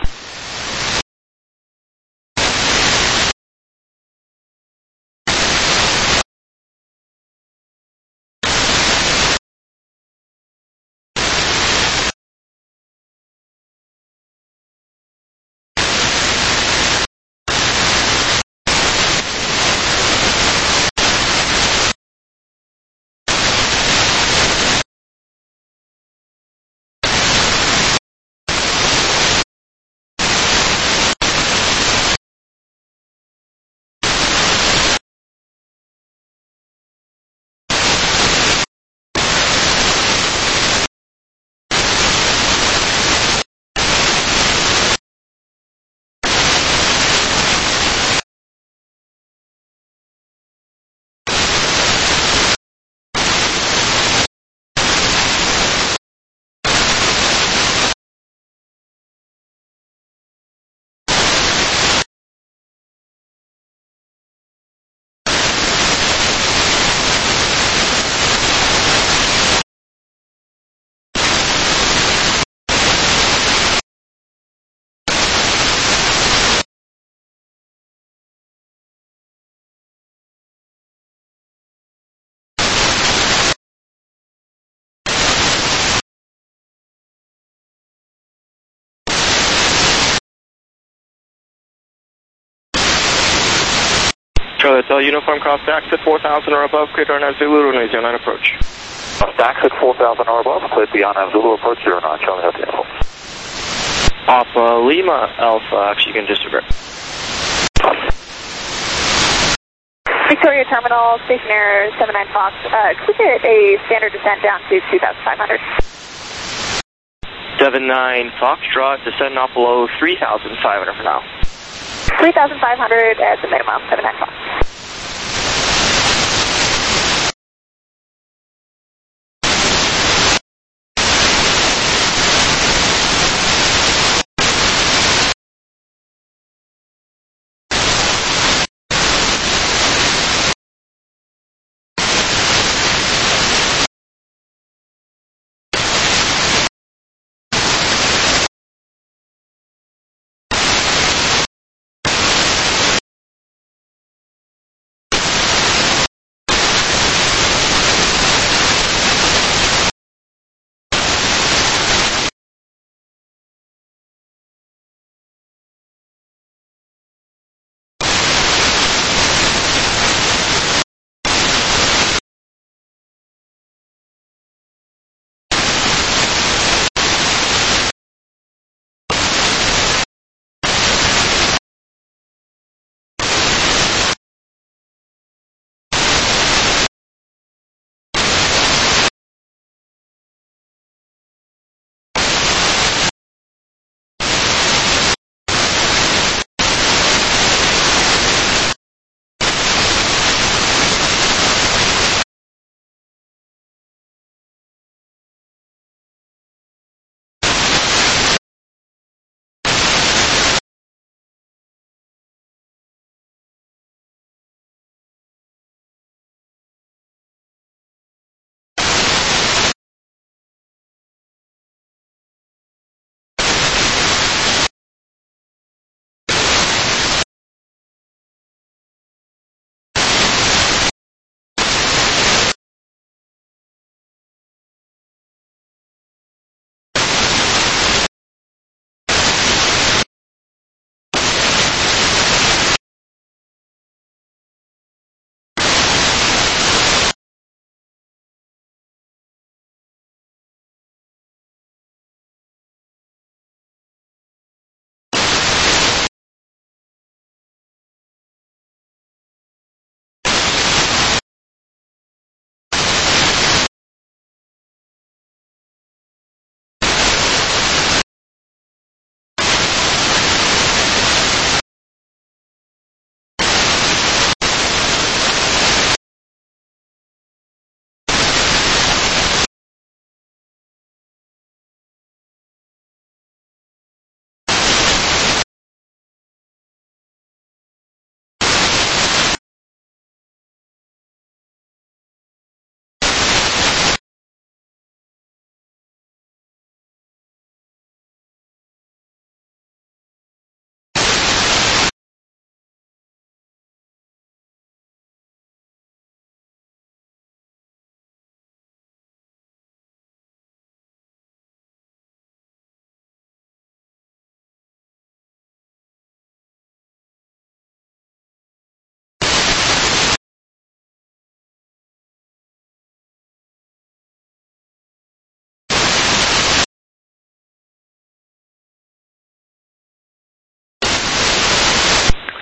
K: Charlie Hotel Uniform, cross exit four thousand or above, cleared R N A V Zulu, runway zero nine approach.
J: Cross exit four thousand or above, cleared the R N A V Zulu approach zero nine, Charlie Hotel Uniform.
K: Alpha Lima Alpha, actually you can disregard.
E: Victoria Terminal, station error seven nine Fox. Uh, could we get a standard descent down to two thousand five hundred?
K: seven nine Foxtrot, descend not below three thousand five hundred for now.
E: three thousand five hundred as the minimum, seven nine Fox.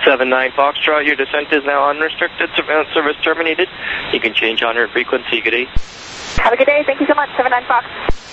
K: seven nine Foxtrot, your descent is now unrestricted. Surveillance service terminated. You can change on your frequency. Good day.
E: Have a good day. Thank you so much. seven nine Fox.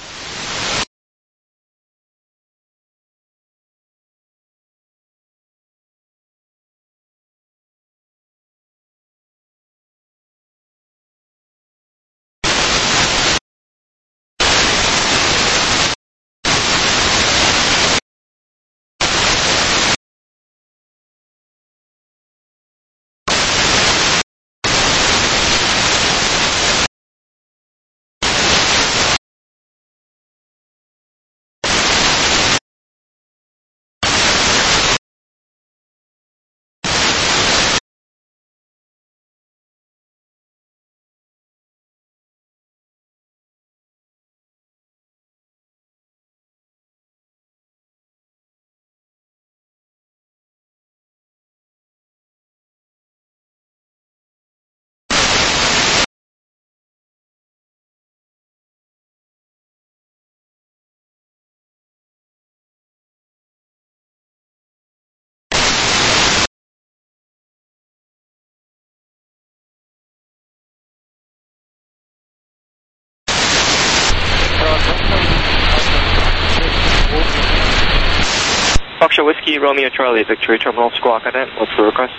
K: Foxtrot Whiskey, Romeo Charlie, Victory Terminal, Squawk Ident. What's the request?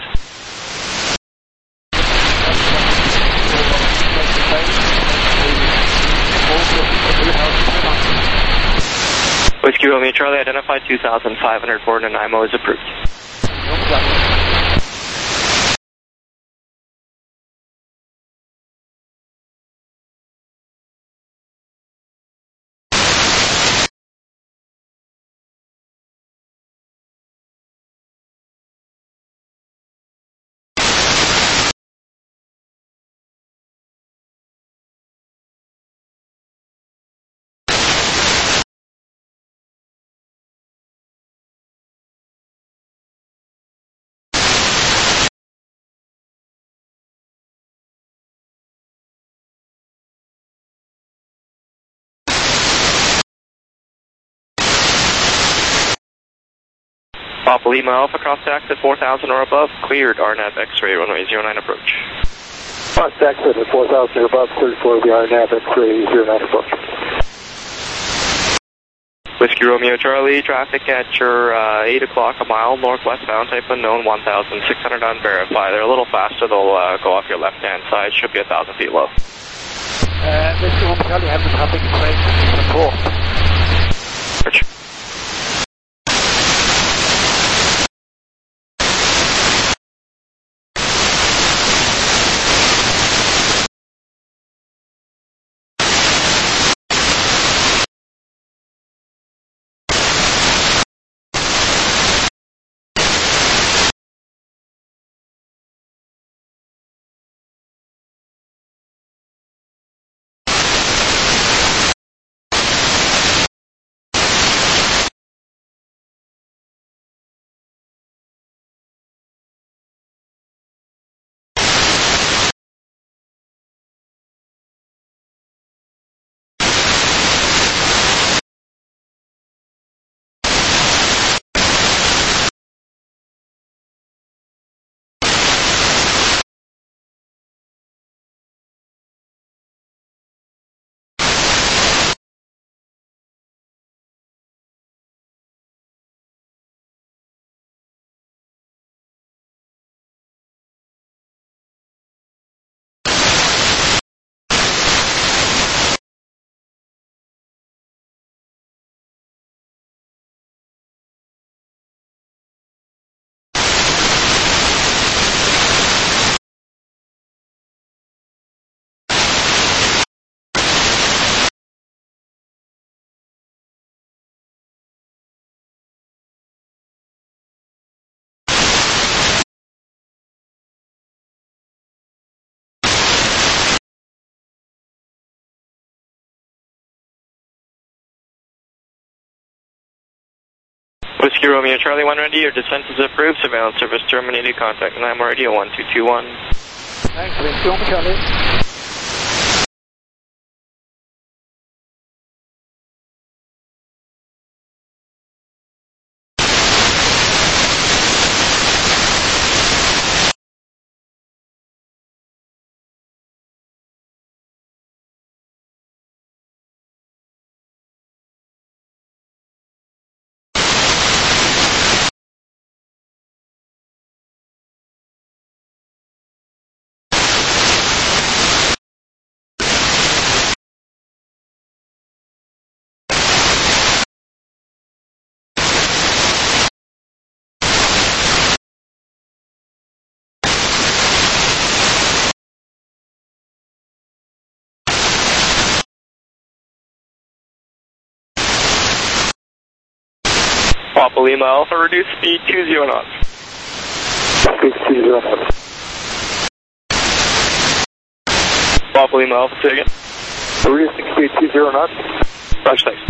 K: Whiskey, Romeo Charlie, identified two thousand five hundred for Nanaimo is approved. Papa Lima Alpha, cross exit four thousand or above, cleared R N A V X-ray, runway zero nine approach.
J: Cross exit at four thousand or above, cleared for the R N A V X-ray zero nine approach.
K: Whiskey Romeo Charlie, traffic at your uh, eight o'clock a mile, northwestbound, type unknown, one thousand six hundred on verify. They're a little faster, they'll uh, go off your left-hand side, should be one thousand feet low.
J: Uh, Whiskey Romeo Charlie, have the traffic straight to four.
K: Whiskey Romeo Charlie one ready, your descent is approved, surveillance service terminated, contact Nanaimo radio one two two one.
J: Thanks, Whiskey Romeo Charlie.
K: Papa Lima Alpha, reduce speed two zero knots.
J: Speed two zero knots.
K: Papa Lima Alpha, say again.
J: Reducing speed two zero knots.
K: Roger, thanks.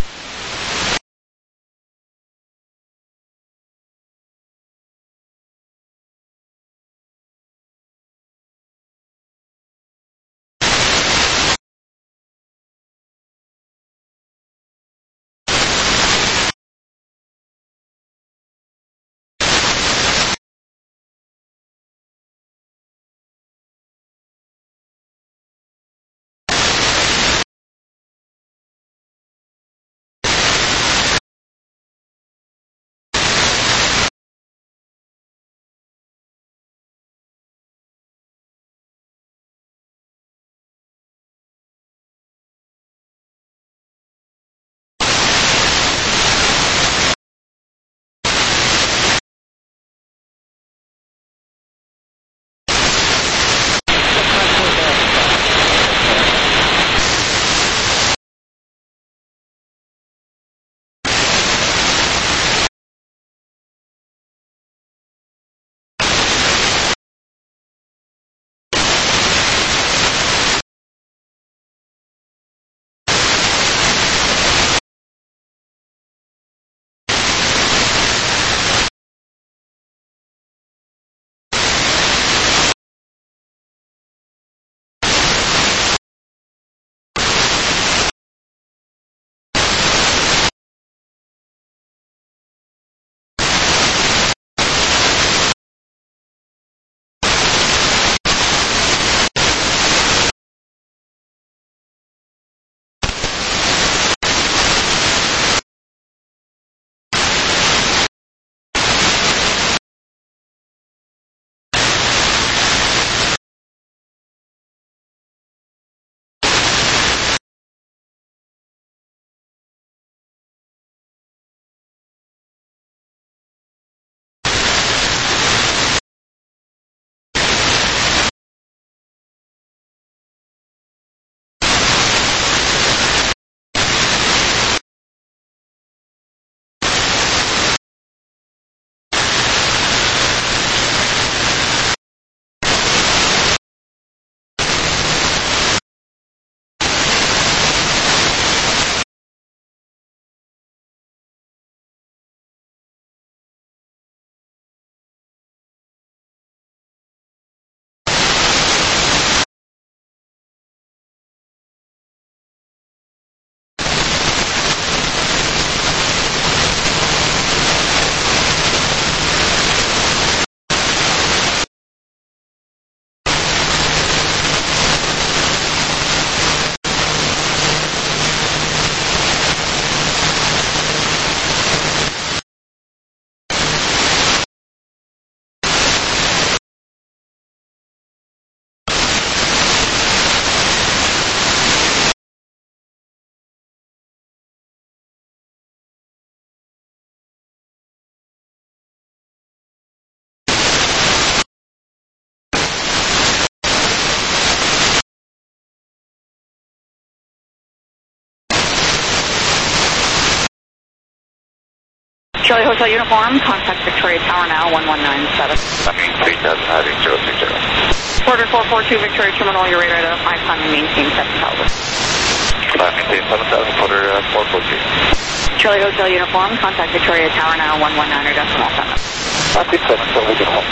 G: Charlie Hotel Uniform, contact Victoria Tower now, one one nine seven.
J: three thousand, heading zero three zero.
G: Porter four four two Victoria Terminal, your radar identify, climb and maintain seven thousand.
J: Climb and maintain seven thousand, Porter uh, four four two.
G: Charlie Hotel Uniform, contact Victoria Tower now, one one nine or decimal seven.
J: Copy seven, Charlie Uniform.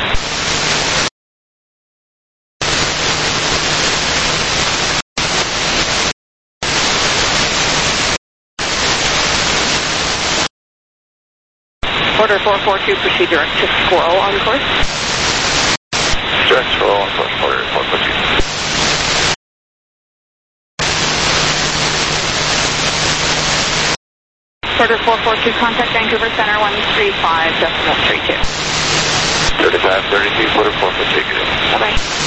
G: Porter four four two, proceed direct to Squirrel on course.
J: Direct Squirrel on course, Porter four four two.
G: Porter four four two, contact Vancouver Center, one three five decimal three two.
J: thirty-five thirty-two, Porter four four two.
G: Bye-bye.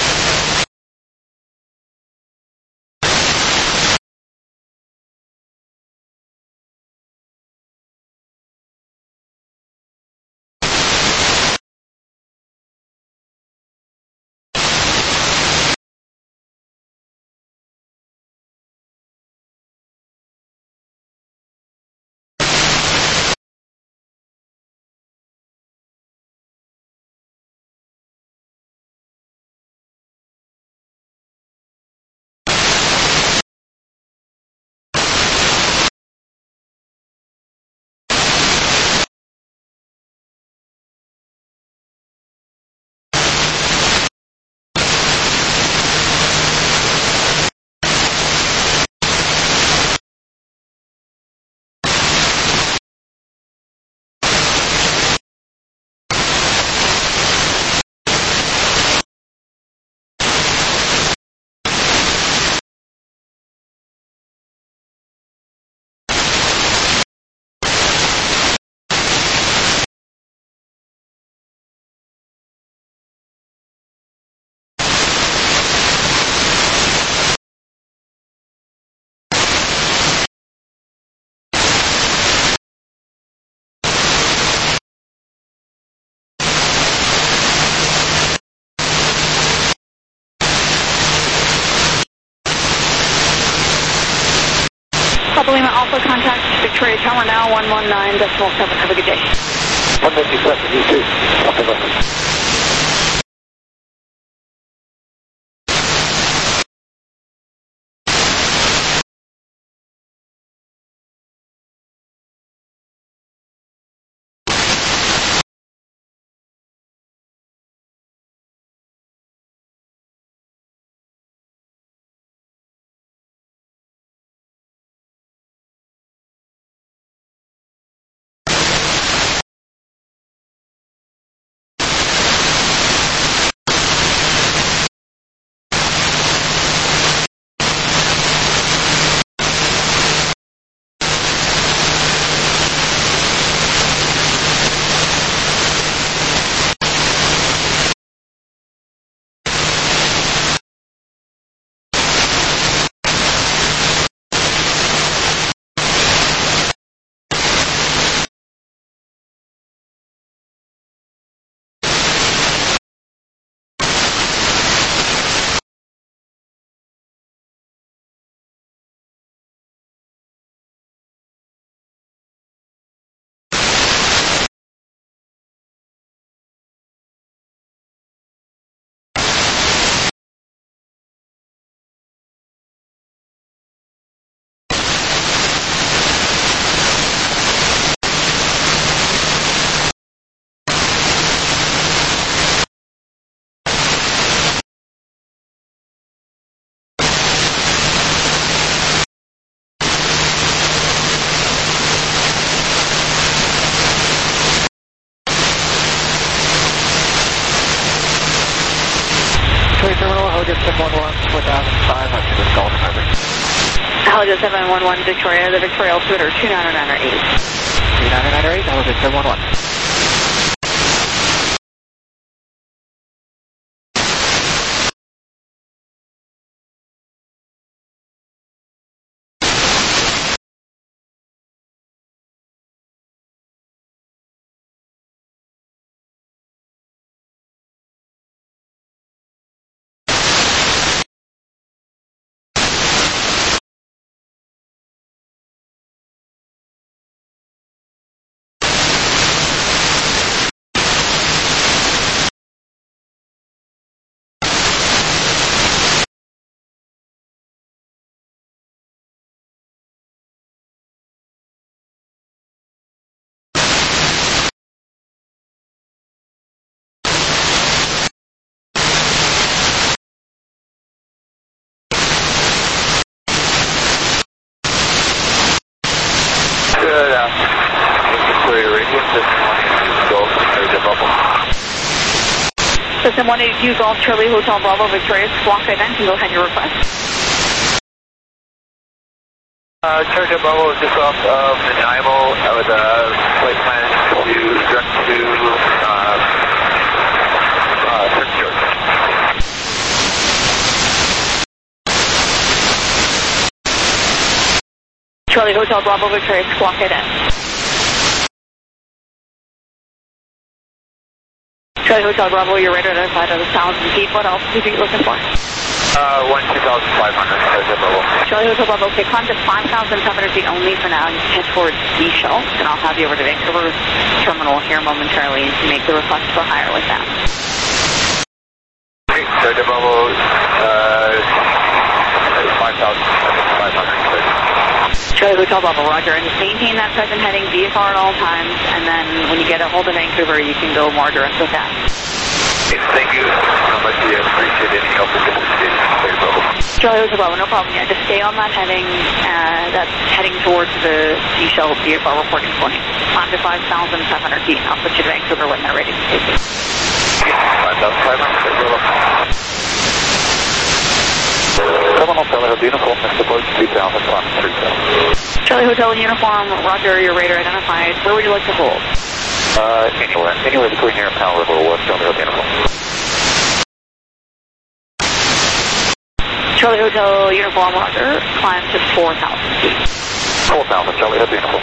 G: Alpha, contact Victoria Tower now, one one nine decimal seven. Have a good day.
J: one fifty-seven, you too. Copy, listen. Terminal, Helga seven one one, four thousand five hundred with Gulf Harbor.
G: Helga seven one one, Victoria, the Victoria altimeter two nine nine eight.
B: two nine nine eight, Helga seven one one.
J: Good afternoon. Victoria Radio, System one eighty-two Golf, Victoria Bravo.
G: System one eighty-two Golf, Charlie Hotel Bravo, Victoria, squawk event, and go ahead your request.
J: Uh, Charlie Bravo is just off of Nanaimo with a flight plan to direct to uh, uh, Prince George.
G: Charlie Hotel Bravo, Victoria, squawk it in. Charlie Hotel Bravo, you're right outside of the thousand feet. What else are you looking for?
J: Uh, one two thousand five hundred, Charlie Hotel Bravo.
G: Charlie Hotel Bravo, okay, climb to five thousand seven hundred feet only for now. You can head towards D Shell, and I'll have you over to Vancouver Terminal here momentarily to make the request for higher with that.
J: Okay, Charlie Hotel Bravo, uh, five thousand five hundred.
G: Charlie Hotel Bravo, roger. And just maintain that present heading, V F R at all times, and then when you get a hold of Vancouver, you can go more direct with that.
J: Okay, thank you so much. We appreciate any help with this Charlie Bravo.
G: Charlie Hotel Bravo, no problem. Yeah, just stay on that heading. Uh, that's heading towards the Seychelles V F R reporting point. Climb to five thousand five hundred feet. I'll put you to Vancouver when they're ready to take you.
J: five thousand five hundred, Charlie Bravo. Terminal Charlie Uniform, Mister Bush, two thousand one, three thousand.
G: Charlie Hotel Uniform, roger, your radar identified. Where would you like to hold?
J: Uh, anywhere. Anywhere between here and Powell River West, Charlie Hotel Uniform.
G: Charlie Hotel Uniform, roger. Climb to four thousand feet.
J: four thousand, Charlie Hotel Uniform.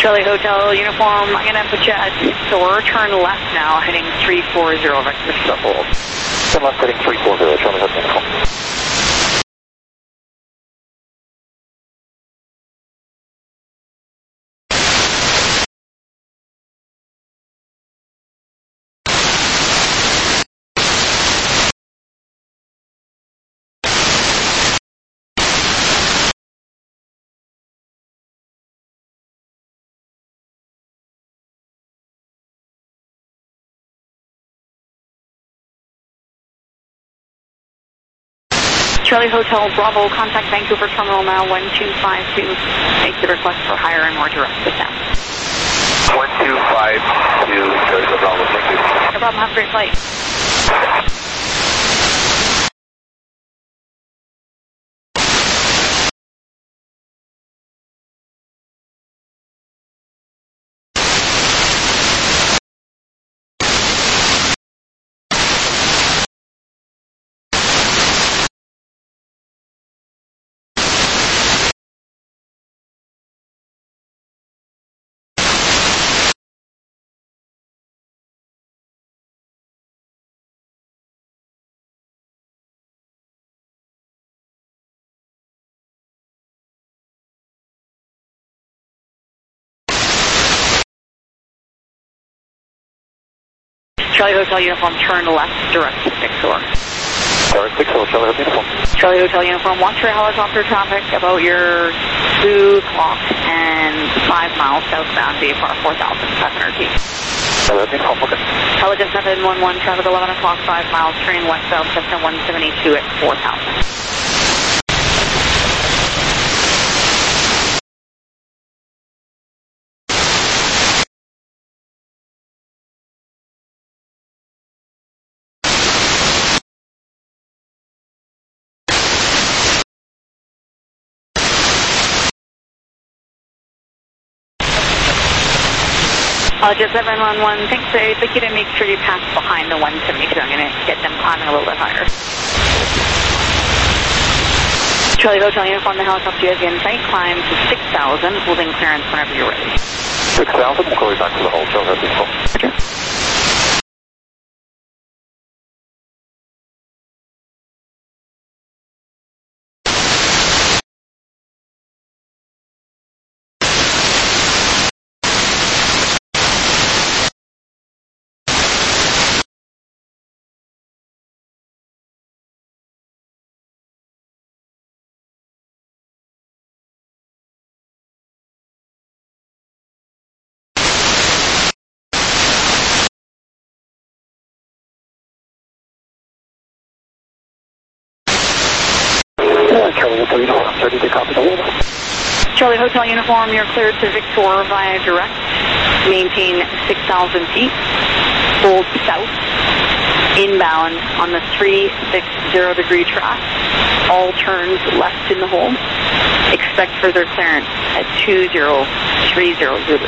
G: Charlie Hotel Uniform, I'm going to put you at Victor. Turn left now, heading three four zero, Victor, to hold.
J: Turn left, heading three four zero, Charlie Hotel Uniform.
G: Charlie Hotel Bravo, contact Vancouver Terminal now, one two five two. Make the request for higher and more direct descent.
J: one two five two, Charlie Hotel Bravo, thank you.
G: No problem, have a great flight. Charlie Hotel Uniform, turn left, direct to Victor.
J: Direct Victor, Charlie Hotel Uniform.
G: Charlie Hotel Uniform, watch your helicopter traffic about your two o'clock and five miles southbound, V F R four thousand five hundred feet.
J: Charlie Hotel Uniform, okay.
G: Intelligence seven one one, traffic eleven o'clock, five miles, train westbound, Cessna one seventy-two at four thousand. Uh, just seven one one, thanks. I'd like you to make sure you pass behind the one seventy-two. I'm going to get them climbing a little bit higher. Charlie Hotel Uniform, the helicopter is in sight. Climb to six thousand, holding clearance whenever you're ready.
J: six thousand, we'll call you back to the hold, Charlie Hotel Uniform.
G: Okay.
J: Charlie Hotel Uniform, ready to copy the hold.
G: Charlie Hotel Uniform, you're cleared to Victor via direct. Maintain six thousand feet. Hold south. Inbound on the three six zero degree track. All turns left in the hole. Expect further clearance at two zero three zero Zulu.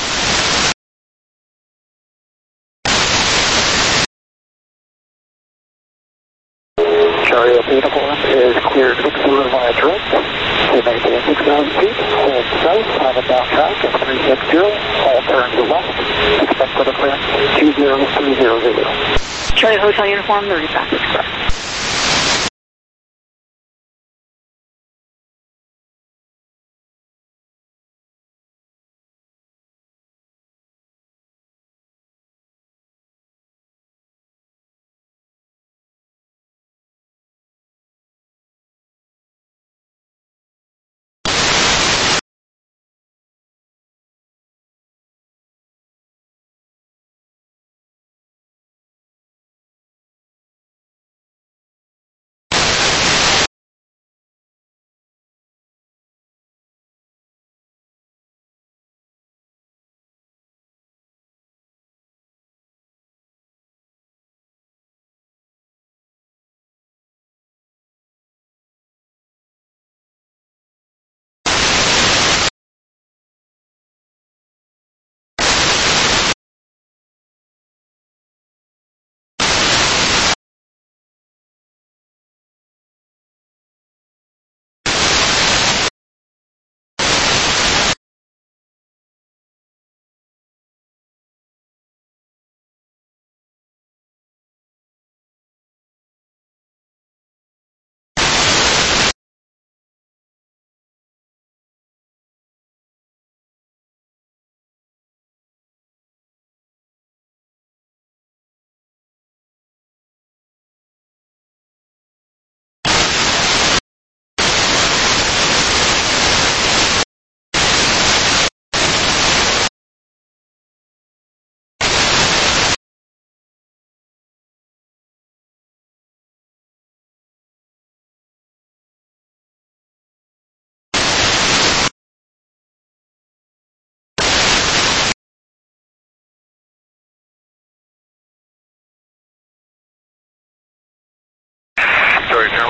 J: Charlie Hotel Uniform is cleared Victor via direct. To maintain six thousand feet. Hold south on the down track at three six zero. All turns left. Expect further clearance two zero three zero Zulu.
G: Charlie Hotel Uniform, the repass is correct.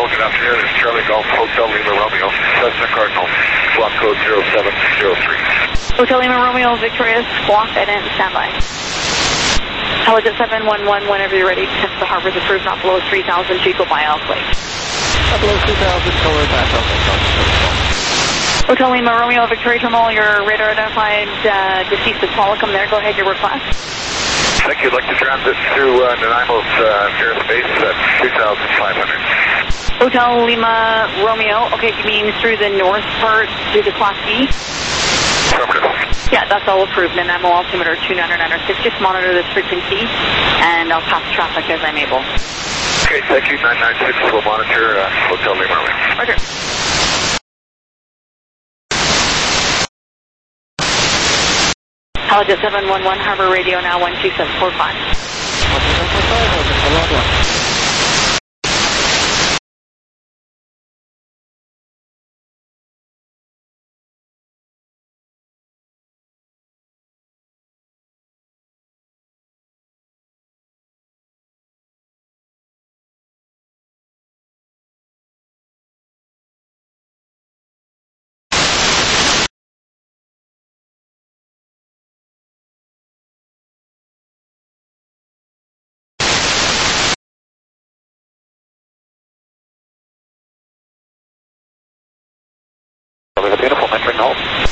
D: Cardinal, good afternoon. It's Charlie Golf, Hotel Lima Romeo, Cessna Cardinal, block code zero seven zero three.
G: Hotel Lima Romeo, Victoria, squawk and then standby. Helijet seven one one, whenever you're ready, test the harbor's approved, not below three thousand feet, go by Alclay.
F: Not below three thousand, color back up.
G: Hotel Lima Romeo, Victoria Terminal, your radar identified uh, deceased at Qualicum there. Go ahead, your request.
D: Thank you. I'd like to transit through uh, Nanaimo's uh, airspace at two thousand five hundred.
G: Hotel Lima Romeo, okay, you mean through the north part, through the Class D?
D: Affirmative.
G: Yeah, that's all approved. Nanaimo altimeter two nine nine six. Just monitor this frequency, and I'll pass traffic as I'm able.
D: Okay, thank you. nine nine six will monitor uh, Hotel Lima Romeo.
G: Roger. Helijet seven one one, Harbor Radio now one two seven four five.
F: one two seven four five,
D: Beautiful, entering home.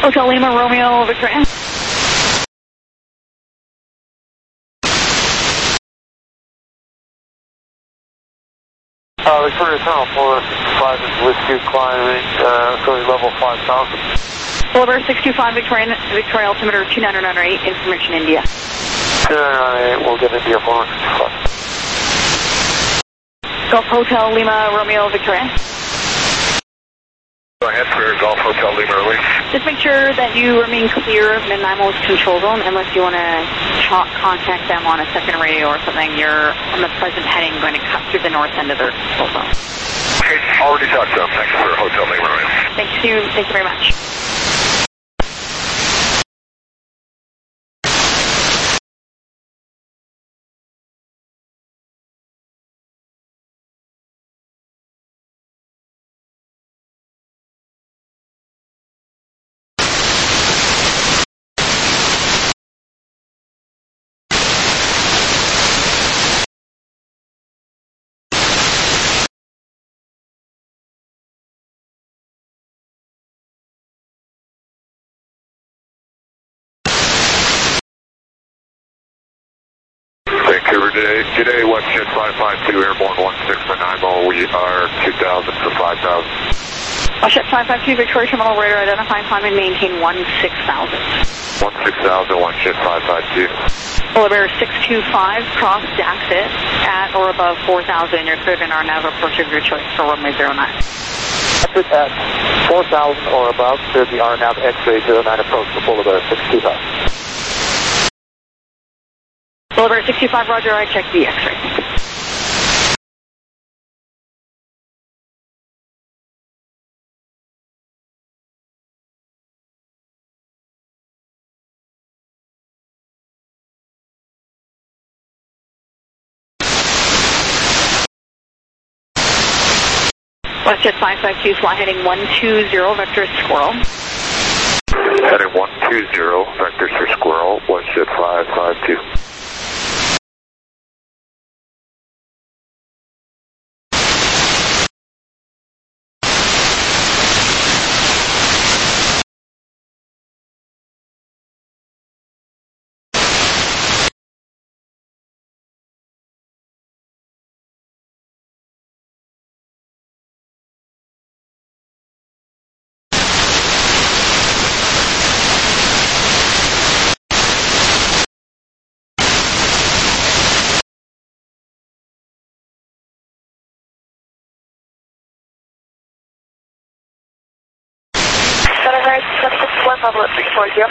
G: Hotel Lima, Romeo, Victoria.
L: Uh, Victoria Terminal four sixty-five is Whiskey climbing, uh, going level five thousand.
G: Boulevard six two five, Victoria, Victoria altimeter two nine nine eight, information India.
L: two nine nine eight, we'll get India four sixty-five.
G: Gulf Hotel Lima, Romeo, Victoria.
D: Go ahead for Gulf Hotel Lima early.
G: Just make sure that you remain clear of Nanaimo's control zone unless you want to contact them on a second radio or something. You're on the present heading going to cut through the north end of their control zone.
D: Okay, already talked to them. Thanks for Hotel Lima early.
G: Thank you. Thank you very much.
D: Vancouver today, today WestJet five five two, airborne one six Nanaimo, we are two thousand for five thousand.
G: WestJet five five two, Victoria Terminal radar, identify, climb and maintain one six thousand.
D: one six thousand, WestJet five five two.
G: Boulevard six two five, cross Daxit at or above four thousand. You're cleared in our nav approach of your choice for runway zero nine.
L: Exit at four thousand or above, cleared the R nav X-ray zero nine approach to Boulevard six two five.
G: Boulevard six two five, roger, I check the X-ray. WestJet five five two, fly heading one two zero, vector squirrel.
D: Heading one two zero, vector for squirrel, WestJet five five two.
E: One level at three four zero.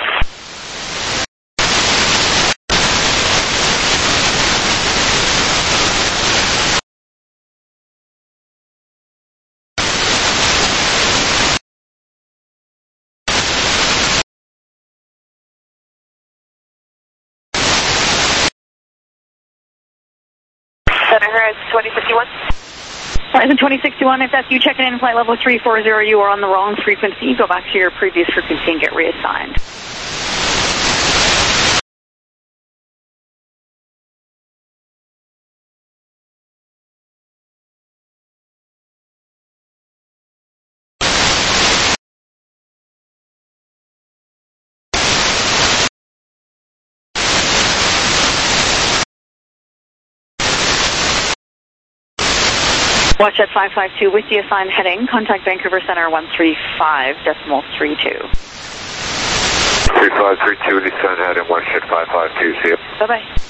E: Center Horizon twenty fifty-one.
G: Horizon twenty sixty-one, if that's you checking in flight level three four zero, you are on the wrong frequency. Go back to your previous frequency and get reassigned. WestJet five five two with the assigned heading. Contact Vancouver Center one three five decimal three two.
D: three five three two, the assigned heading, WestJet five five two, see you.
G: Bye-bye.